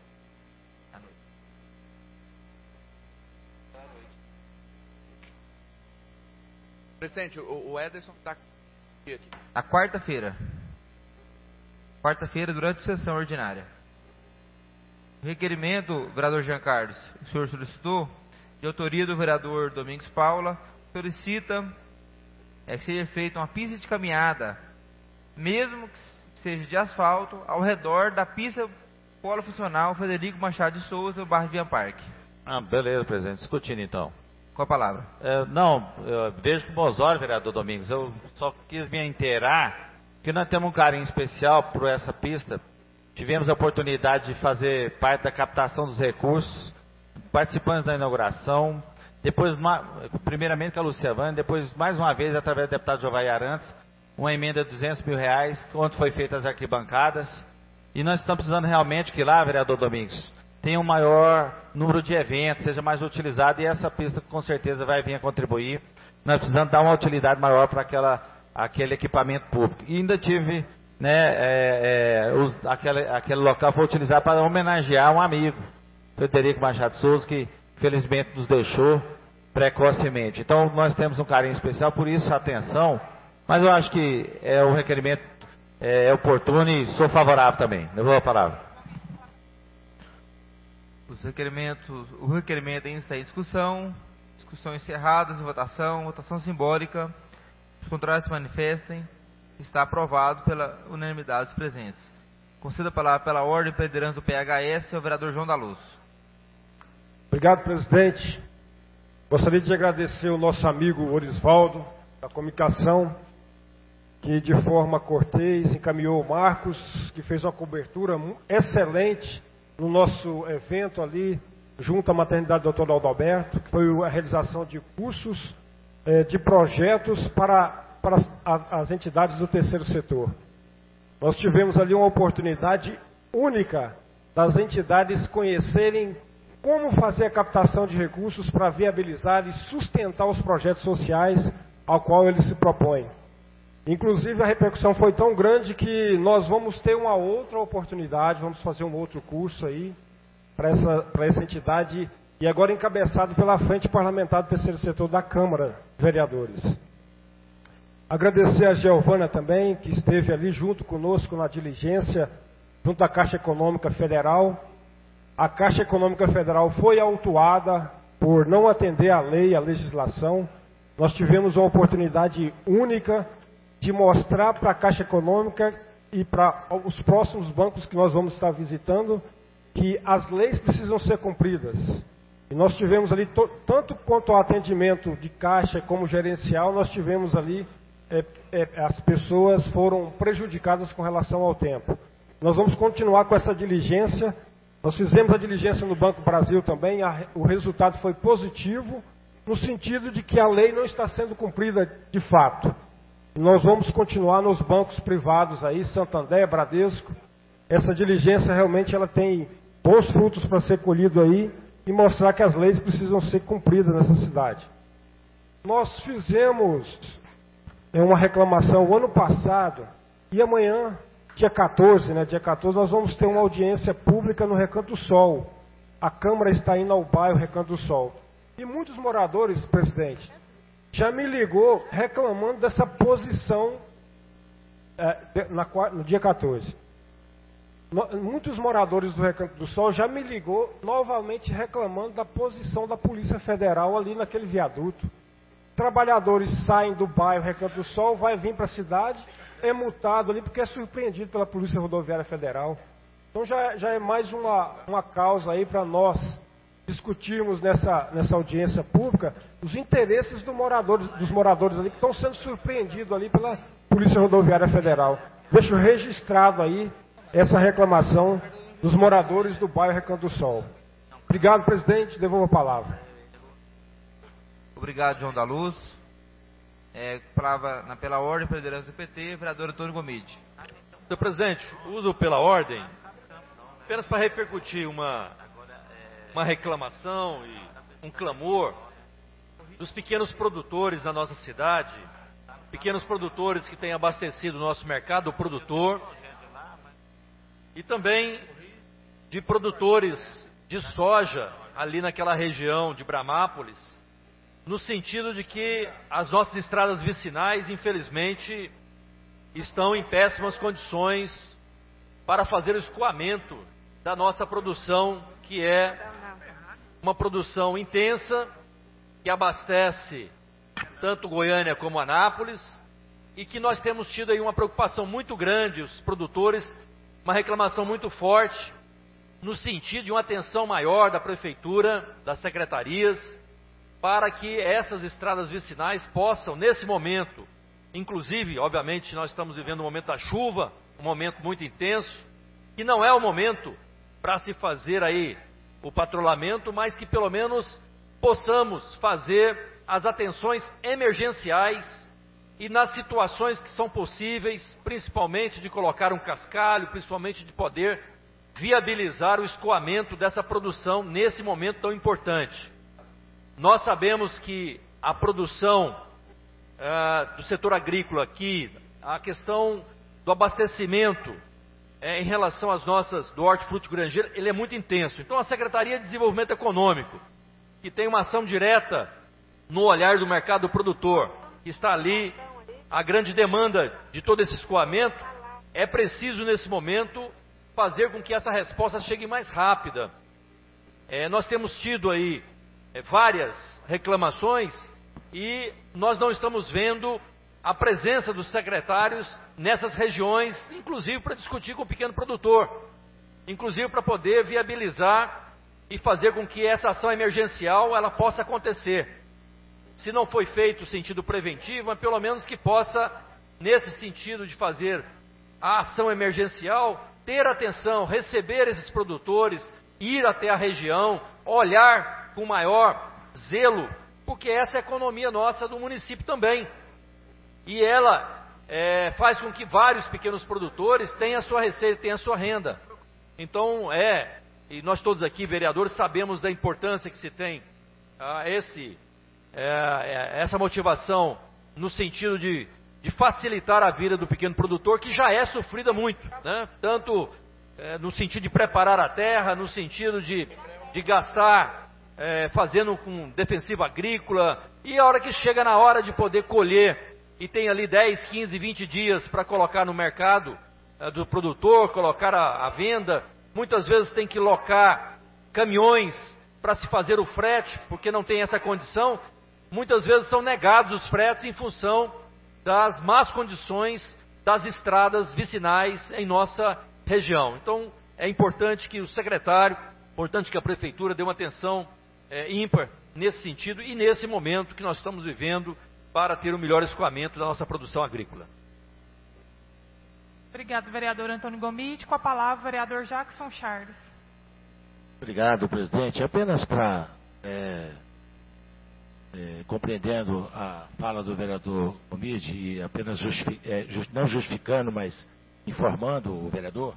Presidente, o, o Ederson está aqui. A quarta-feira. Quarta-feira, durante a sessão ordinária. O requerimento, vereador Jean Carlos, o senhor solicitou, de autoria do vereador Domingos Paula, solicita é, que seja feita uma pista de caminhada, mesmo que seja de asfalto, ao redor da pista polifuncional Frederico Machado de Souza, no bairro Vian Parque. Ah, beleza, presidente. Discutindo então. Com a palavra. É, não, eu vejo com bons olhos, vereador Domingos. Eu só quis me inteirar que nós temos um carinho especial por essa pista. Tivemos a oportunidade de fazer parte da captação dos recursos, participamos da inauguração, depois, primeiramente com a Lúcia Vânia, depois, mais uma vez, através do deputado Jovai Arantes, uma emenda de duzentos mil reais, onde foi feitas as arquibancadas. E nós estamos precisando realmente que lá, vereador Domingos, tenha um maior número de eventos, seja mais utilizado, e essa pista com certeza vai vir a contribuir. Nós precisamos dar uma utilidade maior para aquela, aquele equipamento público. E ainda tive, né, é, é, os, aquele, aquele local foi utilizado para homenagear um amigo, Frederico Machado Souza, que felizmente nos deixou precocemente. Então nós temos um carinho especial, por isso a atenção, mas eu acho que é, o requerimento é oportuno e sou favorável também. Eu vou a palavra. Os requerimentos, o requerimento ainda está em discussão, discussão encerrada, votação, votação simbólica. Os contrários se manifestem. Está aprovado pela unanimidade dos presentes. Concedo a palavra pela ordem federante do P H S ao vereador João da Luz. Obrigado, presidente. Gostaria de agradecer o nosso amigo Orisvaldo, da comunicação, que de forma cortês encaminhou o Marcos, que fez uma cobertura excelente no nosso evento ali, junto à maternidade doutor Adalberto, que foi a realização de cursos, eh, de projetos para, para as, as entidades do terceiro setor. Nós tivemos ali uma oportunidade única das entidades conhecerem como fazer a captação de recursos para viabilizar e sustentar os projetos sociais ao qual eles se propõem. Inclusive, a repercussão foi tão grande que nós vamos ter uma outra oportunidade, vamos fazer um outro curso aí para essa, para essa entidade, e agora encabeçado pela Frente Parlamentar do Terceiro Setor da Câmara, vereadores. Agradecer a Giovana também, que esteve ali junto conosco na diligência, junto à Caixa Econômica Federal. A Caixa Econômica Federal foi autuada por não atender à lei, à legislação. Nós tivemos uma oportunidade única de mostrar para a Caixa Econômica e para os próximos bancos que nós vamos estar visitando que as leis precisam ser cumpridas. E nós tivemos ali, tanto quanto ao atendimento de caixa como gerencial, nós tivemos ali, é, é, as pessoas foram prejudicadas com relação ao tempo. Nós vamos continuar com essa diligência. Nós fizemos a diligência no Banco Brasil também, a, o resultado foi positivo, no sentido de que a lei não está sendo cumprida de fato. Nós vamos continuar nos bancos privados aí, Santander, Bradesco. Essa diligência realmente ela tem bons frutos para ser colhido aí e mostrar que as leis precisam ser cumpridas nessa cidade. Nós fizemos uma reclamação o ano passado e amanhã, dia quatorze, né, dia quatorze, nós vamos ter uma audiência pública no Recanto do Sol. A Câmara está indo ao bairro Recanto do Sol. E muitos moradores, presidente, já me ligou reclamando dessa posição é, na, no dia quatorze. No, muitos moradores do Recanto do Sol já me ligou novamente reclamando da posição da Polícia Federal ali naquele viaduto. Trabalhadores saem do bairro Recanto do Sol, vai vir para a cidade, é multado ali porque é surpreendido pela Polícia Rodoviária Federal. Então já, já é mais uma, uma causa aí para nós discutirmos nessa, nessa audiência pública os interesses do moradores, dos moradores ali que estão sendo surpreendidos ali pela Polícia Rodoviária Federal. Deixo registrado aí essa reclamação dos moradores do bairro Recanto do Sol. Obrigado, presidente. Devolvo a palavra. Obrigado, João da Luz. É, palavra na, pela ordem, pela liderança do P T, vereador Antônio Gomide. Senhor presidente, uso pela ordem apenas para repercutir uma, uma reclamação e um clamor dos pequenos produtores da nossa cidade, pequenos produtores que têm abastecido o nosso mercado, o produtor, e também de produtores de soja ali naquela região de Bramápolis, no sentido de que as nossas estradas vicinais, infelizmente, estão em péssimas condições para fazer o escoamento da nossa produção, que é uma produção intensa, que abastece tanto Goiânia como Anápolis, e que nós temos tido aí uma preocupação muito grande, os produtores, uma reclamação muito forte, no sentido de uma atenção maior da Prefeitura, das secretarias, para que essas estradas vicinais possam, nesse momento, inclusive, obviamente, nós estamos vivendo um momento da chuva, um momento muito intenso, que não é o momento para se fazer aí o patrulhamento, mas que pelo menos possamos fazer as atenções emergenciais e nas situações que são possíveis, principalmente de colocar um cascalho, principalmente de poder viabilizar o escoamento dessa produção nesse momento tão importante. Nós sabemos que a produção uh, do setor agrícola aqui, a questão do abastecimento é, em relação às nossas, do hortifruti granjeiro, ele é muito intenso. Então a Secretaria de Desenvolvimento Econômico, que tem uma ação direta no olhar do mercado produtor, que está ali, a grande demanda de todo esse escoamento, é preciso nesse momento fazer com que essa resposta chegue mais rápida. É, nós temos tido aí é, várias reclamações e nós não estamos vendo a presença dos secretários nessas regiões, inclusive para discutir com o pequeno produtor, inclusive para poder viabilizar e fazer com que essa ação emergencial ela possa acontecer. Se não foi feito no sentido preventivo, mas pelo menos que possa, nesse sentido de fazer a ação emergencial, ter atenção, receber esses produtores, ir até a região, olhar com maior zelo, porque essa é a economia nossa do município também. E ela é, faz com que vários pequenos produtores tenham a sua receita, tenham a sua renda. Então, é, e nós todos aqui, vereadores, sabemos da importância que se tem ah, esse, é, essa motivação no sentido de, de facilitar a vida do pequeno produtor, que já é sofrida muito, né? Tanto é, no sentido de preparar a terra, no sentido de, de gastar, é, fazendo com defensiva agrícola, e a hora que chega na hora de poder colher, e tem ali dez, quinze, vinte dias para colocar no mercado é, do produtor, colocar a, a venda, muitas vezes tem que locar caminhões para se fazer o frete, porque não tem essa condição, muitas vezes são negados os fretes em função das más condições das estradas vicinais em nossa região. Então, é importante que o secretário, importante que a Prefeitura dê uma atenção é, ímpar nesse sentido e nesse momento que nós estamos vivendo para ter o melhor escoamento da nossa produção agrícola. Obrigado, vereador Antônio Gomide. Com a palavra, o vereador Jackson Charles. Obrigado, presidente. Apenas para, é, é, compreendendo a fala do vereador Gomide e apenas justifi é, just, não justificando, mas informando o vereador,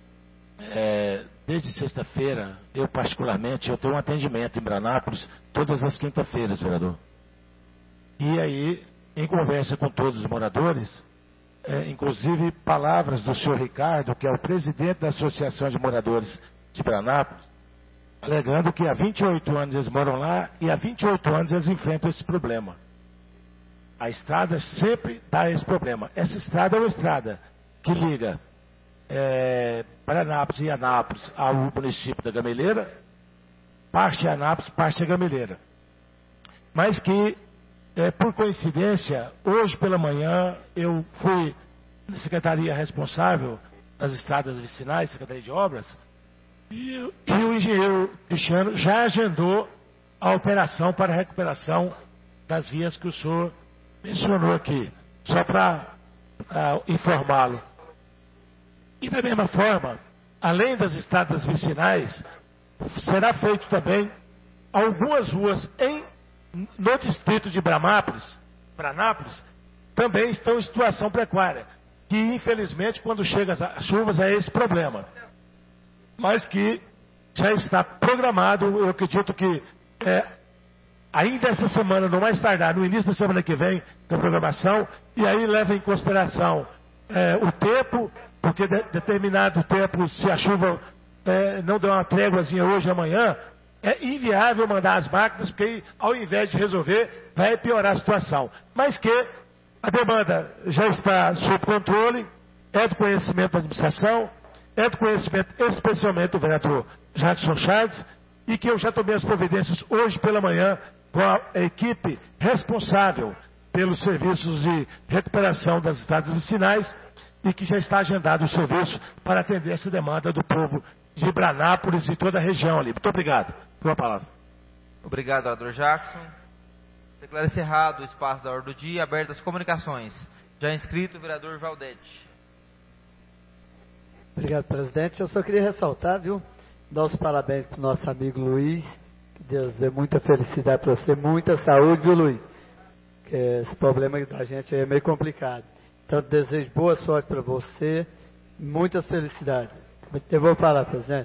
é, desde sexta-feira, eu particularmente, eu tenho um atendimento em Branápolis todas as quinta-feiras, vereador. E aí, em conversa com todos os moradores, é, inclusive palavras do senhor Ricardo, que é o presidente da Associação de Moradores de Branápolis, alegando que há vinte e oito anos eles moram lá e há vinte e oito anos eles enfrentam esse problema. A estrada sempre dá esse problema. Essa estrada é uma estrada que liga é, Branápolis e Anápolis ao município da Gameleira, parte a Anápolis, parte a Gameleira. Mas que, é, por coincidência, hoje pela manhã eu fui na secretaria responsável das estradas vicinais, Secretaria de Obras, e, e o engenheiro Cristiano já agendou a operação para a recuperação das vias que o senhor mencionou aqui, só para uh, informá-lo. E da mesma forma, além das estradas vicinais, será feito também algumas ruas em, no distrito de Bramápolis, Branápolis, também estão em situação precária. Que, infelizmente, quando chegam as chuvas, é esse problema. Mas que já está programado, eu acredito que é, ainda essa semana, no mais tardar, no início da semana que vem, da programação, e aí leva em consideração é, o tempo, porque de, determinado tempo, se a chuva é, não der uma tréguazinha hoje ou amanhã, é inviável mandar as máquinas, porque aí, ao invés de resolver, vai piorar a situação. Mas que a demanda já está sob controle, é do conhecimento da administração, é do conhecimento especialmente do vereador Jackson Charles, e que eu já tomei as providências hoje pela manhã com a equipe responsável pelos serviços de recuperação das estradas vicinais e que já está agendado o serviço para atender essa demanda do povo de Branápolis e toda a região ali. Muito obrigado. Boa palavra. Obrigado, vereador Jackson. Declaro encerrado o espaço da ordem do dia, aberto as comunicações. Já inscrito o vereador Valdete. Obrigado, presidente. Eu só queria ressaltar, viu, dar os parabéns para o nosso amigo Luiz. Que Deus dê muita felicidade para você, muita saúde, viu, Luiz? Que esse problema da gente é meio complicado. Então, desejo boa sorte para você, muitas felicidades. Eu vou falar, presidente.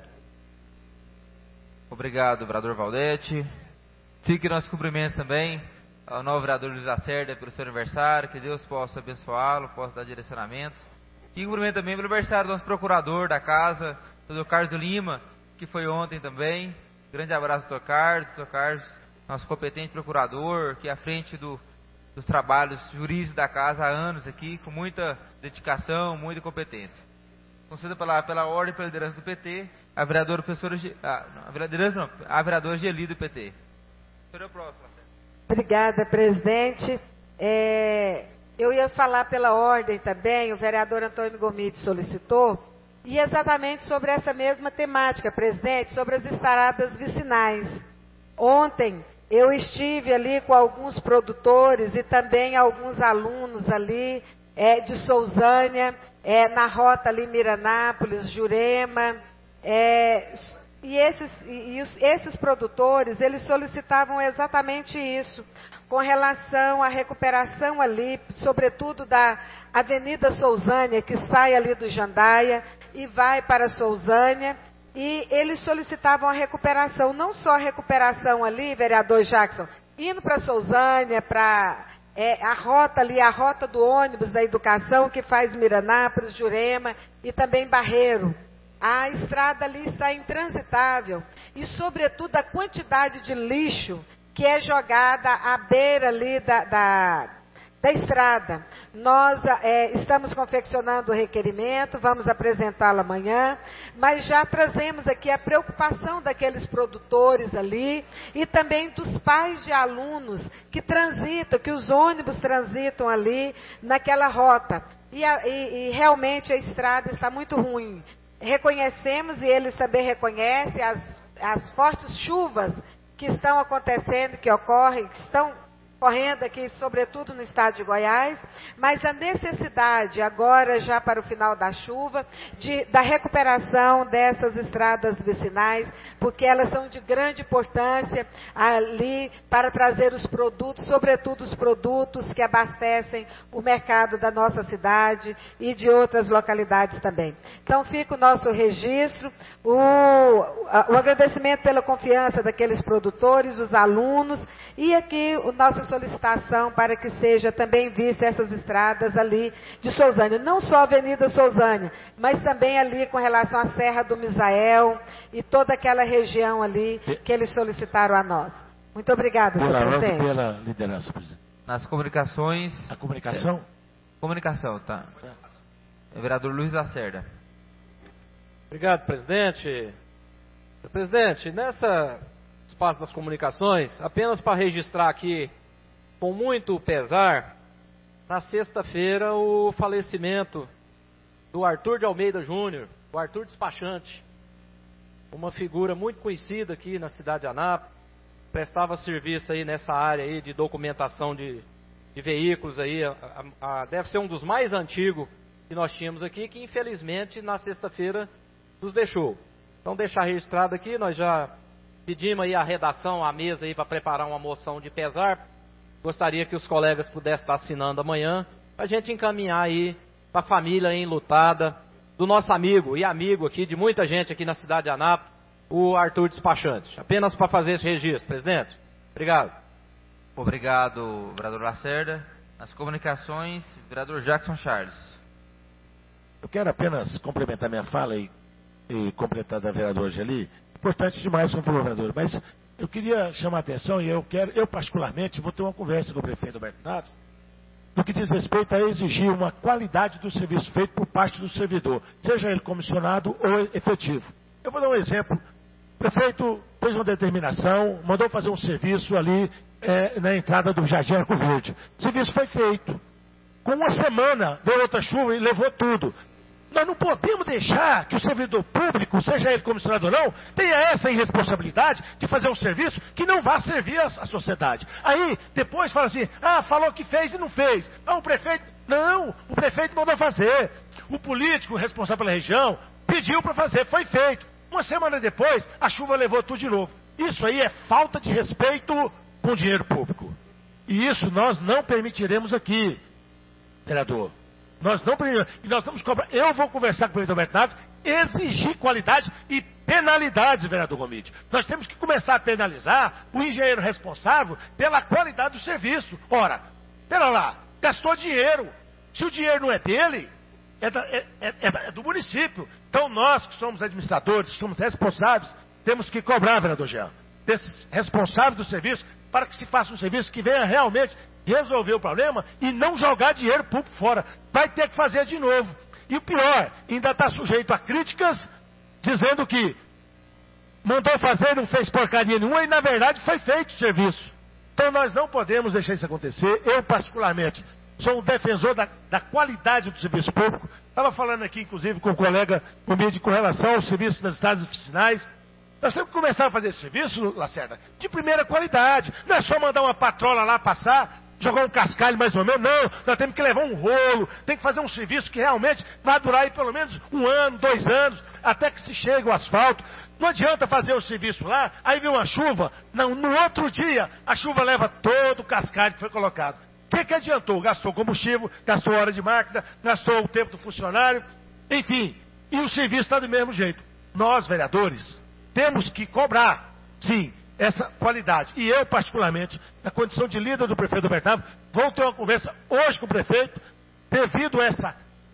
Obrigado, vereador Valdete. Fique nossos cumprimentos também ao novo vereador Luiz Lacerda pelo seu aniversário. Que Deus possa abençoá-lo, possa dar direcionamento. E cumprimento também pelo aniversário do nosso procurador da casa, doutor Carlos do Lima, que foi ontem também. Grande abraço, doutor Carlos. doutor Carlos, nosso competente procurador, que é à frente do, dos trabalhos jurídicos da casa há anos aqui, com muita dedicação, muita competência. Conceda pela, pela ordem e pela liderança do P T, a vereadora professora, a, a vereadora, não, a vereadora Geli do P T. Senhor, é o próximo. Obrigada, presidente. É, eu ia falar pela ordem também, o vereador Antônio Gomide solicitou, e exatamente sobre essa mesma temática, presidente, sobre as estradas vicinais. Ontem eu estive ali com alguns produtores e também alguns alunos ali é, de Sousânia, é, na rota ali Miranápolis, Jurema, é, e, esses, e os, esses produtores, eles solicitavam exatamente isso, com relação à recuperação ali, sobretudo da Avenida Sousânia, que sai ali do Jandaia e vai para Sousânia, e eles solicitavam a recuperação, não só a recuperação ali, vereador Jackson, indo para Sousânia, para é, a rota ali, a rota do ônibus da educação, que faz Miranápolis, Jurema e também Barreiro. A estrada ali está intransitável, e sobretudo a quantidade de lixo que é jogada à beira ali da, da, da estrada. Nós é, estamos confeccionando o requerimento, vamos apresentá-lo amanhã, mas já trazemos aqui a preocupação daqueles produtores ali e também dos pais de alunos que transitam, que os ônibus transitam ali naquela rota. E, a, e, e realmente a estrada está muito ruim. Reconhecemos, e eles também reconhecem, as, as fortes chuvas que estão acontecendo, que ocorrem, que estão correndo aqui, sobretudo no estado de Goiás, mas a necessidade agora, já para o final da chuva, de, da recuperação dessas estradas vicinais, porque elas são de grande importância ali para trazer os produtos, sobretudo os produtos que abastecem o mercado da nossa cidade e de outras localidades também. Então fica o nosso registro, o, o agradecimento pela confiança daqueles produtores, os alunos, e aqui o nosso solicitação para que seja também vista essas estradas ali de Sousânia, não só a Avenida Sousânia, mas também ali com relação à Serra do Misael e toda aquela região ali que eles solicitaram a nós. Muito obrigada, senhor presidente. Pela liderança, presidente. Nas comunicações... A comunicação? É, comunicação, tá. É o vereador Luiz Lacerda. Obrigado, presidente. Presidente, nessa espaço das comunicações, apenas para registrar aqui, com muito pesar, na sexta-feira, o falecimento do Arthur de Almeida Júnior, o Arthur Despachante, uma figura muito conhecida aqui na cidade de Anápolis, prestava serviço aí nessa área aí de documentação de, de veículos aí, a, a, a, deve ser um dos mais antigos que nós tínhamos aqui, que infelizmente na sexta-feira nos deixou. Então deixar registrado aqui, nós já pedimos aí a redação, a mesa aí para preparar uma moção de pesar gostaria que os colegas pudessem estar assinando amanhã, para a gente encaminhar aí para a família enlutada do nosso amigo e amigo aqui, de muita gente aqui na cidade de Anápolis, o Arthur Despachante. Apenas para fazer esse registro, presidente. Obrigado. Obrigado, vereador Lacerda. As comunicações, vereador Jackson Charles. Eu quero apenas complementar minha fala e, e completar da vereadora Geli. Importante demais, senhor vereador, mas eu queria chamar a atenção e eu quero, eu particularmente, vou ter uma conversa com o prefeito Alberto Naves, no que diz respeito a exigir uma qualidade do serviço feito por parte do servidor, seja ele comissionado ou efetivo. Eu vou dar um exemplo. O prefeito fez uma determinação, mandou fazer um serviço ali é, na entrada do Jardim Arco Verde. O serviço foi feito. Com uma semana, veio outra chuva e levou tudo. Nós não podemos deixar que o servidor público, seja ele comissionado ou não, tenha essa irresponsabilidade de fazer um serviço que não vá servir a, a sociedade. Aí, depois fala assim, ah, falou que fez e não fez. Ah, o prefeito... Não, o prefeito mandou fazer. O político responsável pela região pediu para fazer, foi feito. Uma semana depois, a chuva levou tudo de novo. Isso aí é falta de respeito com o dinheiro público. E isso nós não permitiremos aqui, vereador. Nós não permitiremos. E nós vamos cobrar. Eu vou conversar com o prefeito Alberto Naves, exigir qualidade e penalidades, vereador Gomide. Nós temos que começar a penalizar o engenheiro responsável pela qualidade do serviço. Ora, pera lá, gastou dinheiro. Se o dinheiro não é dele, é, da, é, é, é do município. Então nós que somos administradores, que somos responsáveis, temos que cobrar, vereador Jean, desses responsáveis do serviço, para que se faça um serviço que venha realmente resolver o problema e não jogar dinheiro público fora. Vai ter que fazer de novo. E o pior, ainda está sujeito a críticas, dizendo que mandou fazer, não fez porcaria nenhuma, e na verdade foi feito o serviço. Então nós não podemos deixar isso acontecer. Eu, particularmente, sou um defensor da, da qualidade do serviço público. Estava falando aqui, inclusive, com o colega Gomide com relação ao serviço das estradas oficinais. Nós temos que começar a fazer esse serviço, Lacerda, de primeira qualidade. Não é só mandar uma patrola lá passar, jogar um cascalho mais ou menos. Não, nós temos que levar um rolo, tem que fazer um serviço que realmente vai durar aí pelo menos um ano, dois anos, até que se chegue o asfalto. Não adianta fazer o serviço lá, aí vem uma chuva, não, no outro dia a chuva leva todo o cascalho que foi colocado. O que, que adiantou? Gastou combustível, gastou hora de máquina, gastou o tempo do funcionário, enfim, e o serviço está do mesmo jeito. Nós, vereadores, temos que cobrar, sim, essa qualidade. E eu, particularmente, na condição de líder do prefeito Alberto Naves, vou ter uma conversa hoje com o prefeito, devido a essa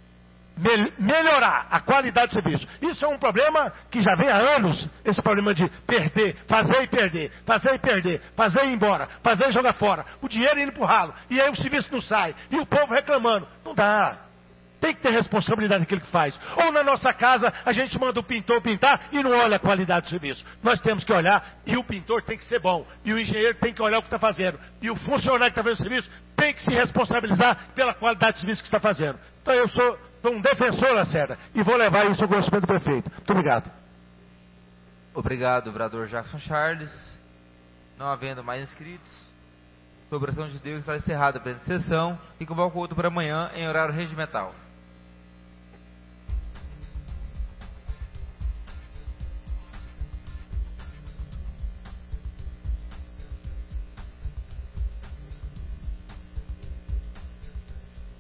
me melhorar a qualidade do serviço. Isso é um problema que já vem há anos, esse problema de perder, fazer e perder, fazer e perder, fazer e ir embora, fazer e jogar fora, o dinheiro indo pro ralo, e aí o serviço não sai, e o povo reclamando. Não dá. Tem que ter responsabilidade naquilo que faz. Ou na nossa casa, a gente manda o pintor pintar e não olha a qualidade do serviço. Nós temos que olhar, e o pintor tem que ser bom, e o engenheiro tem que olhar o que está fazendo, e o funcionário que está fazendo o serviço tem que se responsabilizar pela qualidade do serviço que está fazendo. Então eu sou, sou um defensor, Lacerda, e vou levar isso ao conhecimento do prefeito. Muito obrigado. Obrigado, vereador Jackson Charles. Não havendo mais inscritos, sobre a ação de Deus está encerrada a presente sessão e convoco outro para amanhã em horário regimental.